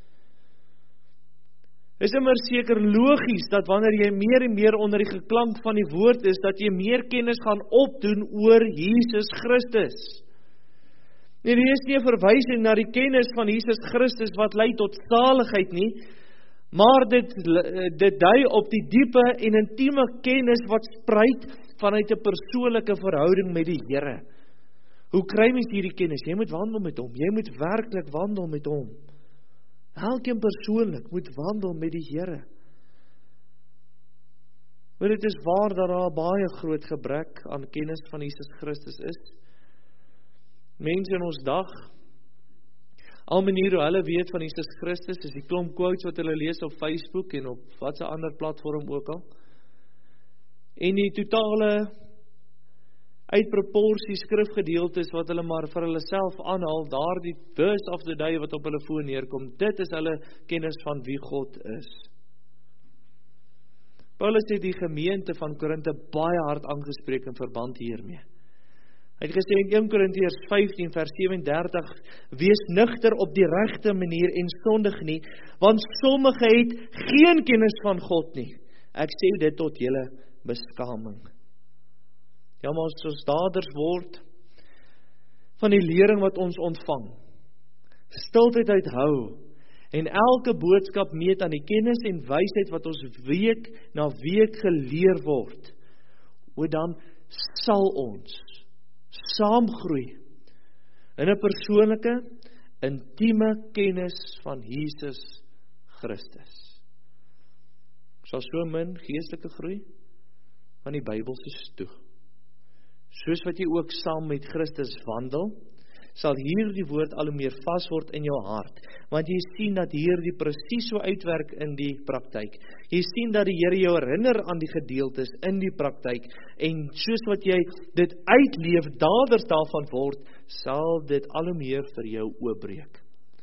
Is immer seker logies, dat wanneer jy meer en meer onder die geklank van die woord is, dat jy meer kennis gaan opdoen oor Jesus Christus. Nee, dit is nie 'n verwysing na die kennis van Jesus Christus wat lei tot saligheid nie, maar dit, dit dui op die diepe en intieme kennis wat spruit vanuit 'n persoonlike verhouding met die Here. Hoe kry mens hierdie kennis? Jy moet wandel met hom. Jy moet werklik wandel met hom. Elkeen persoonlik moet wandel met die Here. Want dit is waar dat daar baie groot gebrek aan kennis van Jesus Christus is. Mense in ons dag, al maniere hoe hulle weet van Jesus Christus, is die klomp quotes wat hulle lees op Facebook en op wat 'n ander platform ook al. En die totale uitproporsie skrifgedeeltes wat hulle maar vir hulle self aanhaal, daar die verse of the day wat op hulle foon neerkom, dit is hulle kennis van wie God is. Paulus het die gemeente van Korinthe baie hard aangespreek in verband hiermee. Hy het gesê in Eerste Korintiërs vyftien vers sewe en dertig, wees nugter op die regte manier en sondig nie, want sommige het geen kennis van God nie. Ek sê dit tot julle beskaming. Ja, maar as ons daders word van die lering wat ons ontvang, stiltyd uithou, en elke boodskap meet aan die kennis en wysheid wat ons week na week geleer word, o dan sal ons saamgroei in 'n persoonlike, intieme kennis van Jesus Christus. Ek sal so min geestelike groei, want die Bybel is toe. Soos wat jy ook saam met Christus wandel, sal hierdie woord al hoe meer vas word in jou hart, want jy sien dat hierdie presies so uitwerk in die praktyk. Jy sien dat die Here jou herinner aan die gedeeltes in die praktyk, en soos wat jy dit uitleef, daders daarvan word, sal dit al hoe meer vir jou oopbreek.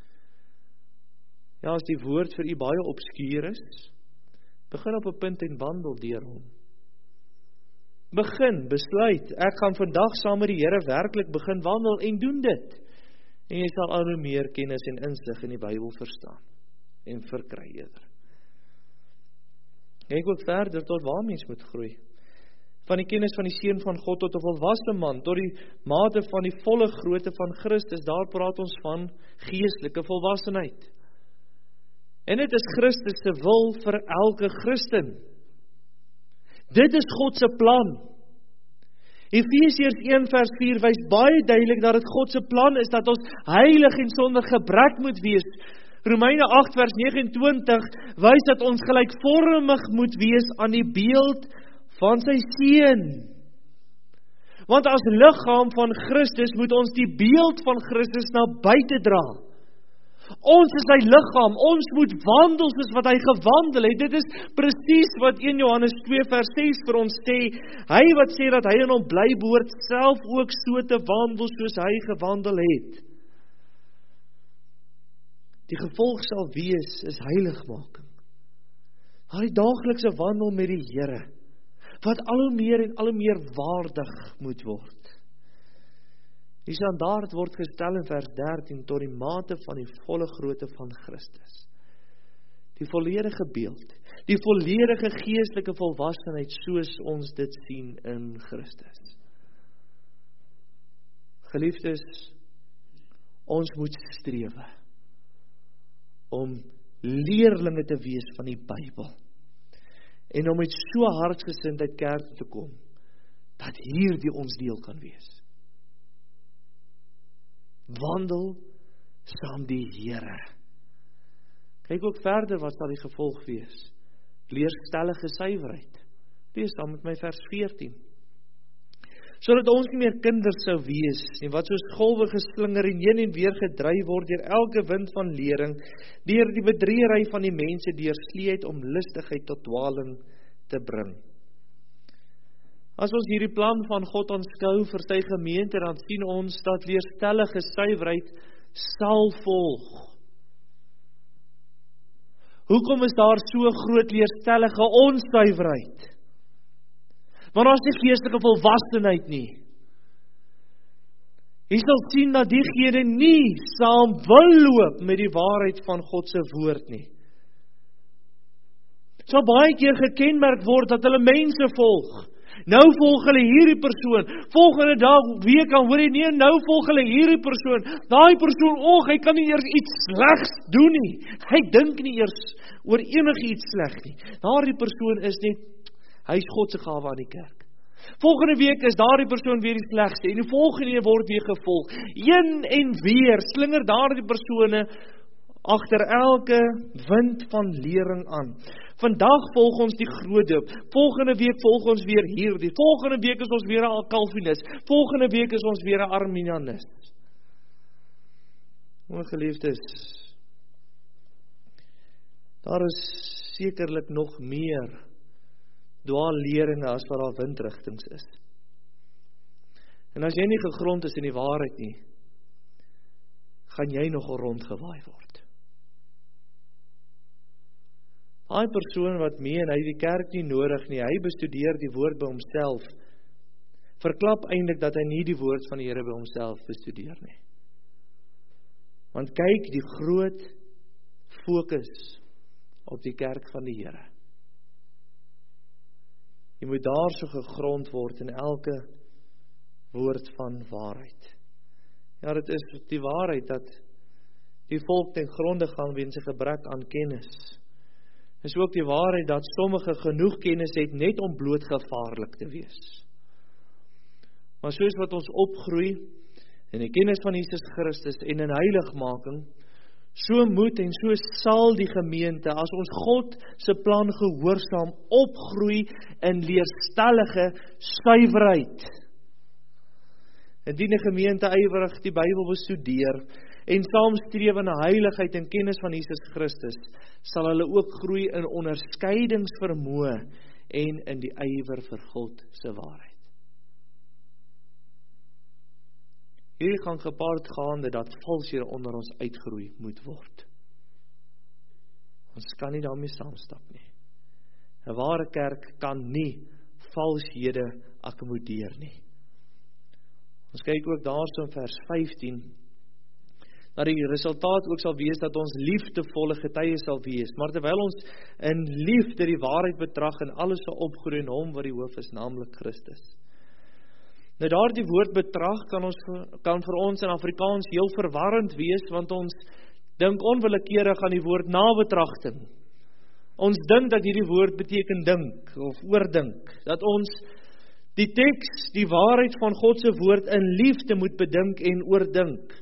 Ja, as die woord vir u baie obskuur is, begin op 'n punt en wandel deur hom. Begin, besluit, ek gaan vandag saam met die Here werklik begin wandel en doen dit. En jy sal al hoe meer kennis en insig in die Bybel verstaan en verkry eerder. Kyk ook verder tot waar mens moet groei. Van die kennis van die Seun van God tot 'n volwasse man, tot die mate van die volle grootte van Christus, daar praat ons van geestelike volwassenheid. En dit is Christus se wil vir elke Christen. Dit is God se plan. Efesiërs een vers vier wys baie duidelik dat dit God se plan is dat ons heilig en sonder gebrek moet wees. Romeine agt vers negenentwintig wys dat ons gelykvormig moet wees aan die beeld van sy Seun. Want as liggaam van Christus moet ons die beeld van Christus na buite dra. Ons is sy liggaam, ons moet wandel soos wat hy gewandel het. Dit is presies wat een Johannes twee vers ses vir ons sê. Hy wat sê dat hy in hom bly behoort self ook so te wandel soos hy gewandel het. Die gevolg sal wees is heiligmaking. Daardie daaglikse wandel met die Here, wat al hoe meer en al hoe meer waardig moet word. Die standaard word gestel in vers dertien tot die mate van die volle grootte van Christus. Die volledige beeld, die volledige geestelike volwassenheid soos ons dit sien in Christus. Geliefdes, ons moet strewe om leerlinge te wees van die Bybel en om met so hartsgesindheid kerk te kom dat hierdie ons deel kan wees. Wandel saam die Here. Kyk ook verder wat sal die gevolg wees. Leerstellige suiwerheid. Lees dan met my vers veertien. Sodat ons nie meer kinders sou wees nie, wat soos golwe geslinger en heen en weer gedryf word deur elke wind van lering, deur die bedriegery van die mense, deur sleeheid om lustigheid tot dwaling te bring. As ons hierdie plan van God aanskou vir sy gemeente, dan sien ons dat leerstellige suiwerheid sal volg. Hoekom is daar so groot leerstellige onsuiwerheid? Want daar is nie geestelike volwassenheid nie. Jy sal sien dat diegene nie saam wil loop met die waarheid van God se woord nie. Het sal baie keer gekenmerk word dat hulle mense volg. Nou volg hulle hierdie persoon, volgende dag, week kan hoor jy nie, nou volg hulle hierdie persoon, daai persoon, oog, hy kan nie eers iets slegs doen nie, hy dink nie eers oor enige iets sleg nie, daardie persoon is net, hy is God se gawe aan die kerk. Volgende week is daardie persoon weer die slegste, en die volgende word weer gevolg, een en weer, slinger daardie persone, agter elke wind van lering aan. Vandag volg ons die groot doop, volgende week volg ons weer hierdie, volgende week is ons weer 'n Calvinist, volgende week is ons weer 'n Arminianist. O geliefdes, daar is sekerlik nog meer dwaalleringe as wat daar windrigtings is. En as jy nie gegrond is in die waarheid nie, gaan jy nogal rondgewaai word. Daai persoon wat meen, hy die kerk nie nodig nie, hy bestudeer die woord by homself, verklap eintlik dat hy nie die woord van die Here by homself bestudeer nie. Want kyk die groot fokus op die kerk van die Here. Jy moet daar so gegrond word in elke woord van waarheid. Ja, dit is die waarheid dat die volk ten gronde gaan weens 'n gebrek aan kennis. Is ook die waarheid dat sommige genoeg kennis het net om bloot gevaarlik te wees. Maar soos wat ons opgroei in die kennis van Jesus Christus en in heiligmaking, so moet en so sal die gemeente, as ons God se plan gehoorsaam, opgroei in leerstellige suiwerheid. Indien die gemeente ywerig die Bybel bestudeer en saam streef in heiligheid en kennis van Jesus Christus, sal hulle ook groei in onderskeidingsvermoë en in die ywer vir God se waarheid. Hierdie gaan gepaard gaande dat valshede onder ons uitgeroei moet word. Ons kan nie daarmee saamstap nie. 'n Ware kerk kan nie valshede akkommodeer nie. Ons kyk ook daarso in vers vyftien, dat die resultaat ook sal wees dat ons liefdevolle getuies sal wees, maar terwyl ons in liefde die waarheid betrag en alles sal opgroei in hom wat die hoof is, naamlik Christus. Nou daardie woord betrag kan, ons, kan vir ons in Afrikaans heel verwarrend wees, want ons dink onwillekeurig aan die woord nabetragting. Ons dink dat hierdie woord beteken dink of oordink, dat ons die teks, die waarheid van God se woord in liefde moet bedink en oordink.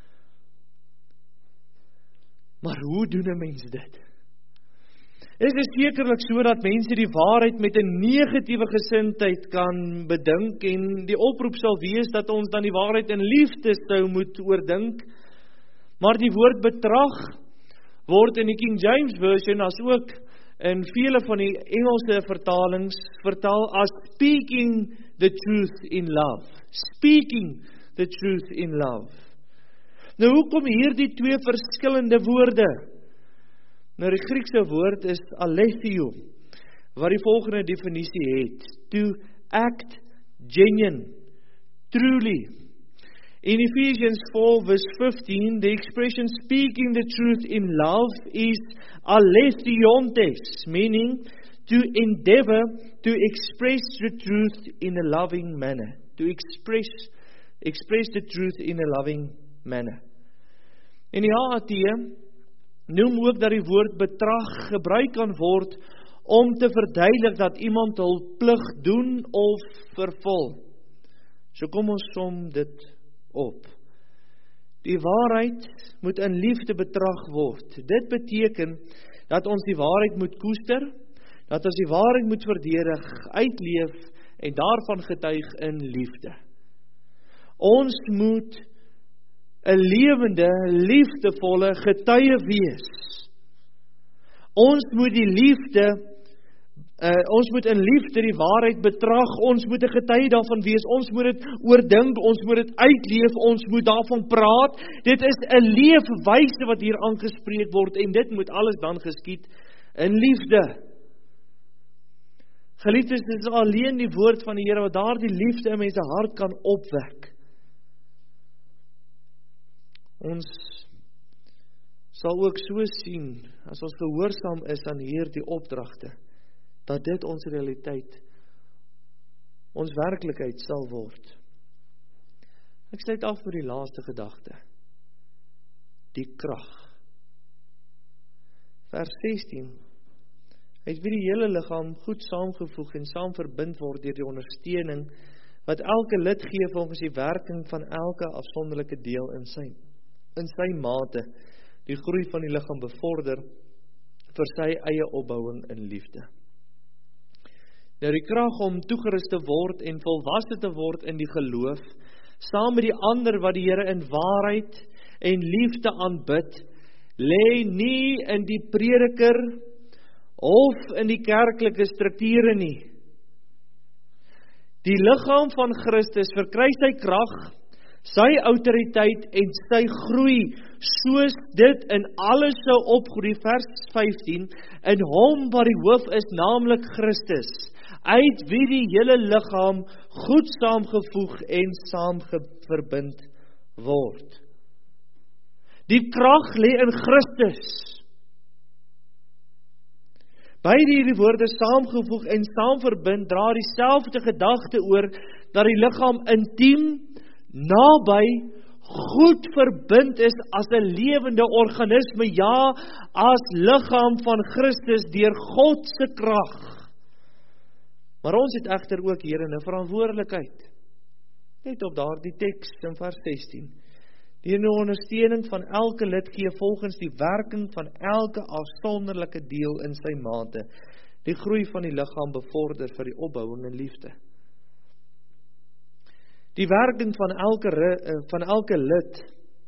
Maar hoe doen 'n mens dit? Dit is sekerlik so dat mense die waarheid met 'n negatiewe gesindheid kan bedink en die oproep sal wees dat ons dan die waarheid in liefde sou moet oordink. Maar die woord betrag word in die King James Version as ook in vele van die Engelse vertalings vertaal as speaking the truth in love. Speaking the truth in love. Nou, hoekom hierdie twee verskillende woorde? Nou, die Griekse woord is alethio, wat die volgende definisie het. To act genuine, truly. In Ephesians four verse fifteen, the expression speaking the truth in love is alethiontes, meaning to endeavor to express the truth in a loving manner. To express, express the truth in a loving manner. En die H A T noem ook dat die woord betrag gebruik kan word om te verduidelik dat iemand hul plig doen of vervul. So kom ons som dit op. Die waarheid moet in liefde betrag word. Dit beteken dat ons die waarheid moet koester, dat ons die waarheid moet verdedig, uitleef en daarvan getuig in liefde. Ons moet 'n lewende, liefdevolle getuie wees. Ons moet die liefde, uh, ons moet in liefde die waarheid betrag, ons moet 'n getuie daarvan wees, ons moet dit oordink, ons moet dit uitleef, ons moet daarvan praat. Dit is 'n leefwyse wat hier aangespreek word en dit moet alles dan geskied in liefde. Geliefdes, dit is alleen die woord van die Here wat daardie liefde in mense hart kan opwek. Ons sal ook so sien, as ons gehoorsaam is aan hierdie opdragte, dat dit ons realiteit, ons werklikheid sal word. Ek sluit af met die laaste gedagte. Die krag. Vers sestien. Uit wie die hele liggaam goed saamgevoeg en saam verbind word deur die ondersteuning, wat elke lid gee volgens die werking van elke afsonderlike deel in sy in sy mate die groei van die liggaam bevorder vir sy eie opbouing in liefde. Nou die krag om toegerus te word en volwasse te word in die geloof, saam met die ander wat die Here in waarheid en liefde aanbid, lê nie in die prediker of in die kerklike strukture nie. Die liggaam van Christus verkry sy krag, sy autoriteit en sy groei, soos dit in alles sou opgroei, vers vyftien, in hom wat die hoof is, naamlik Christus, uit wie die hele liggaam goed saamgevoeg en saamverbind word. Die krag lê in Christus. Beide hierdie woorde saamgevoeg en saamverbind dra dieselfde gedagte oor dat die liggaam intiem, naby, goed verbind is as 'n lewende organisme, ja, as liggaam van Christus deur God se krag. Maar ons het egter ook hier 'n verantwoordelikheid. Net op daardie teks in vers sestien. Deur die ondersteuning van elke lid gee volgens die werking van elke afsonderlike deel in sy mate, die groei van die liggaam bevorder vir die opbouing in liefde. Die werking van elke, van elke lid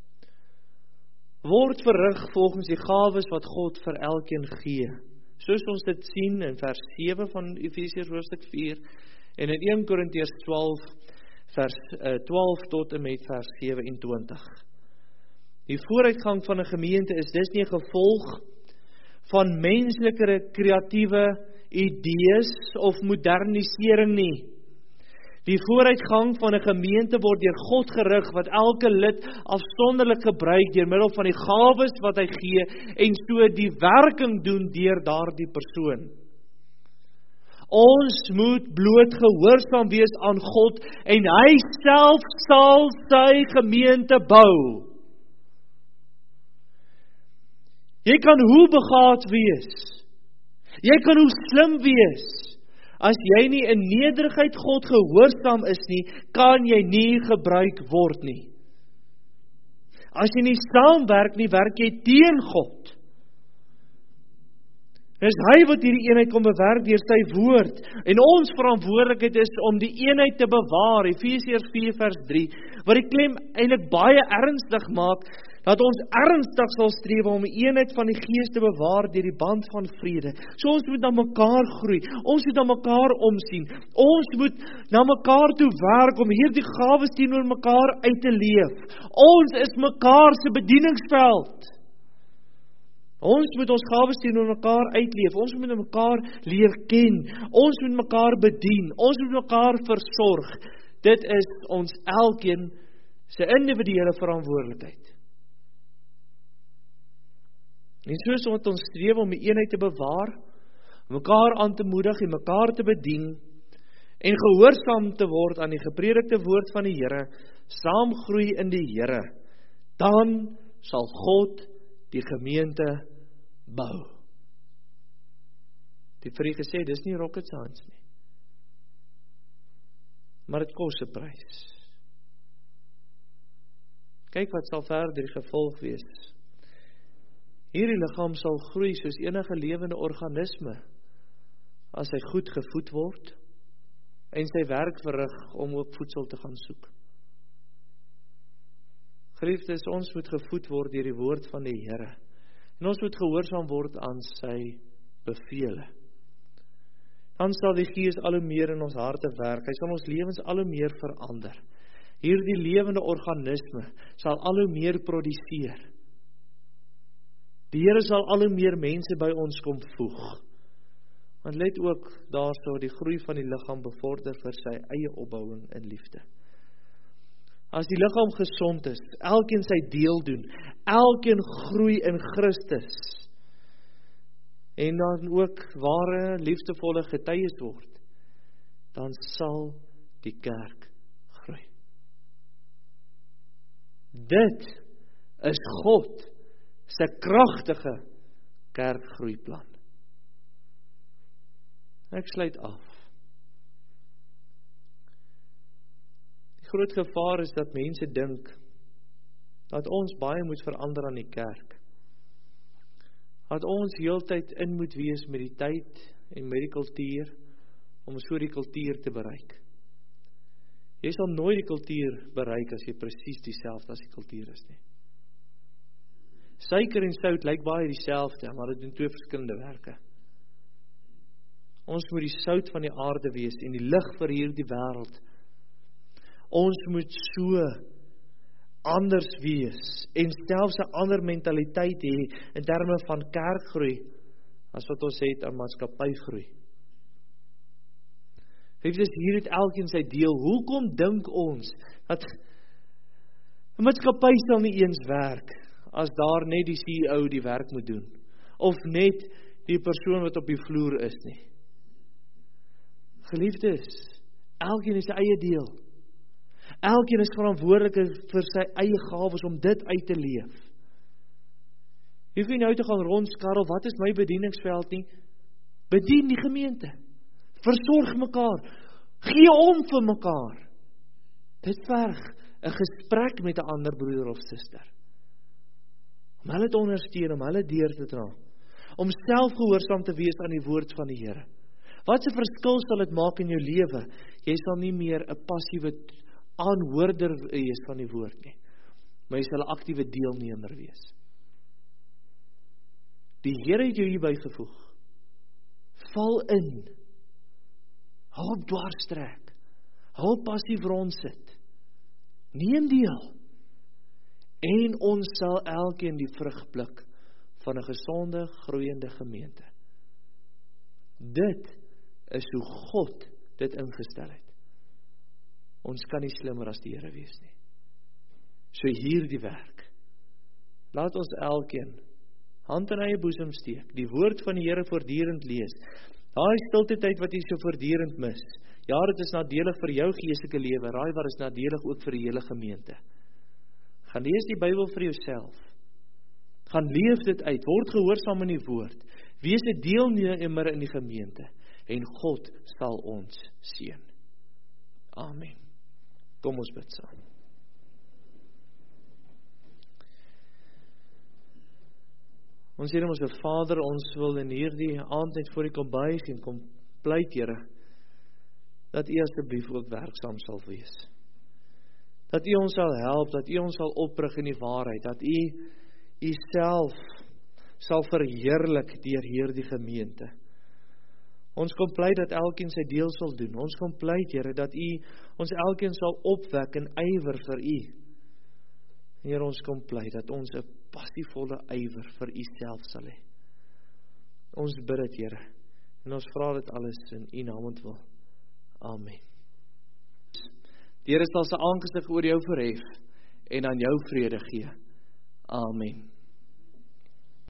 word verrig volgens die gawes wat God vir elkeen gee. Soos ons dit sien in vers sewe van Efesiërs hoofstuk vier en in eerste Korintiërs twaalf vers twaalf tot en met vers sewe-en-twintig. Die vooruitgang van 'n gemeente is dus nie 'n gevolg van menslike kreatiewe idees of modernisering nie. Die vooruitgang van 'n gemeente word deur God gerig wat elke lid afsonderlik gebruik deur middel van die gawes wat hy gee en so die werking doen deur daardie persoon. Ons moet bloot gehoorsaam wees aan God en hy self sal sy gemeente bou. Jy kan hoe begaafd wees. Jy kan hoe slim wees. As jy nie in nederigheid God gehoorsaam is nie, kan jy nie gebruik word nie. As jy nie saamwerk nie, werk jy teen God. Dis hy wat hierdie eenheid kom bewerk deur sy woord. En ons verantwoordelikheid is om die eenheid te bewaar. Efesiërs vier vers drie, wat die klem eintlik baie ernstig maak, dat ons ernstig sal streef om die eenheid van die Gees te bewaar deur die band van vrede. So ons moet na mekaar groei. Ons moet na mekaar omsien. Ons moet na mekaar toe werk om hierdie gawes teenoor mekaar uit te leef. Ons is mekaar se bedieningsveld. Ons moet ons gawes teenoor mekaar uitleef. Ons moet mekaar leer ken. Ons moet mekaar bedien. Ons moet mekaar versorg. Dit is ons elkeen se individuele verantwoordelikheid. En soos wat ons streef om die eenheid te bewaar, mekaar aan te moedig en mekaar te bedien, en gehoorsaam te word aan die gepredikte woord van die Here, saamgroei in die Here, dan sal God die gemeente bou. Die vir u gesê, dis nie rocket science nie. Maar dit kos 'n prys. Kyk wat sal verder die gevolg wees. Hierdie liggaam sal groei soos enige lewende organisme, as hy goed gevoed word, en sy werk verrig om ook voedsel te gaan soek. Geliefdes, ons moet gevoed word deur die woord van die Here, en ons moet gehoorsaam word aan sy bevele. Dan sal die Gees al hoe meer in ons harte werk, hy sal ons lewens al hoe meer verander. Hierdie lewende organisme sal al hoe meer produseer. Die Here sal al hoe meer mense by ons kom voeg. Want let ook daarso die groei van die liggaam bevorder vir sy eie opbouing in liefde. As die liggaam gesond is, elkeen sy deel doen, elkeen groei in Christus, en dan ook ware liefdevolle getuies word, dan sal die kerk groei. Dit is God sy kragtige kerkgroeiplan. Ek sluit af. Die groot gevaar is dat mense dink dat ons baie moet verander aan die kerk. Dat ons heeltyd in moet wees met die tyd en met die kultuur om so die kultuur te bereik. Jy sal nooit die kultuur bereik as jy presies dieselfde as die kultuur is nie. Suiker en sout lyk baie dieselfde, maar dit doen twee verskillende werke. Ons moet die sout van die aarde wees en die lig vir hierdie wêreld. Ons moet so anders wees en selfs 'n ander mentaliteit hê in terme van kerkgroei as wat ons het aan maatskappygroei. Liefdes, hier het elkeen sy deel. Hoekom dink ons dat 'n maatskappy sal nie eens werk as daar net die C E O die werk moet doen, of net die persoon wat op die vloer is nie? Geliefdes, elkeen het sy eie deel. Elkeen is verantwoordelik vir sy eie gawes om dit uit te leef. Jy hoef nie nou te gaan rondskarrel, wat is my bedieningsveld nie? Bedien die gemeente. Versorg mekaar. Gee om vir mekaar. Dit verg 'n gesprek met 'n ander broer of suster. Om hulle te ondersteun, om hulle deur te dra. Om self gehoorsaam te wees aan die woord van die Here. Wat 'n verskil sal dit maak in jou lewe? Jy sal nie meer 'n passiewe aanhoorder wees van die woord nie, maar jy sal 'n aktiewe deelnemer wees. Die Here het jou hierby gevoeg. Val in. Hou op dwarstrek. Hou op passief rondsit. Neem deel. En ons sal elkeen die vrug pluk van 'n gesonde, groeiende gemeente. Dit is hoe God dit ingestel het. Ons kan nie slimmer as die Here wees nie. So hier die werk. Laat ons elkeen hand in eie boesem steek, die woord van die Here voortdurend lees. Daai stilte tyd wat jy so voortdurend mis. Ja, dit is nadelig vir jou geestelike lewe, raai wat is nadelig ook vir die hele gemeente. Gaan lees die Bybel vir jouself. Gaan leef dit uit, word gehoorsaam in die woord. Wees 'n deelnemer in die gemeente en God sal ons seën. Amen. Kom ons bid saam. Ons Here, ons Vader, ons wil in hierdie aand net voor U kom buig en kom pleit, Here, dat U asseblief ook werksaam sal wees. Dat U ons sal help, dat U ons sal oprig in die waarheid, dat U U self sal verheerlik deur hierdie gemeente. Ons kom pleit dat elkeen sy deel sal doen. Ons kom pleit, Here, dat U ons elkeen sal opwek in ywer vir U. Here, ons kom pleit dat ons 'n passievolle ywer vir U self sal hê. Ons bid dit, Here, en ons vra dit alles in U naam wil. Amen. Die Here sal sy aangesig oor jou verhef en aan jou vrede gee. Amen.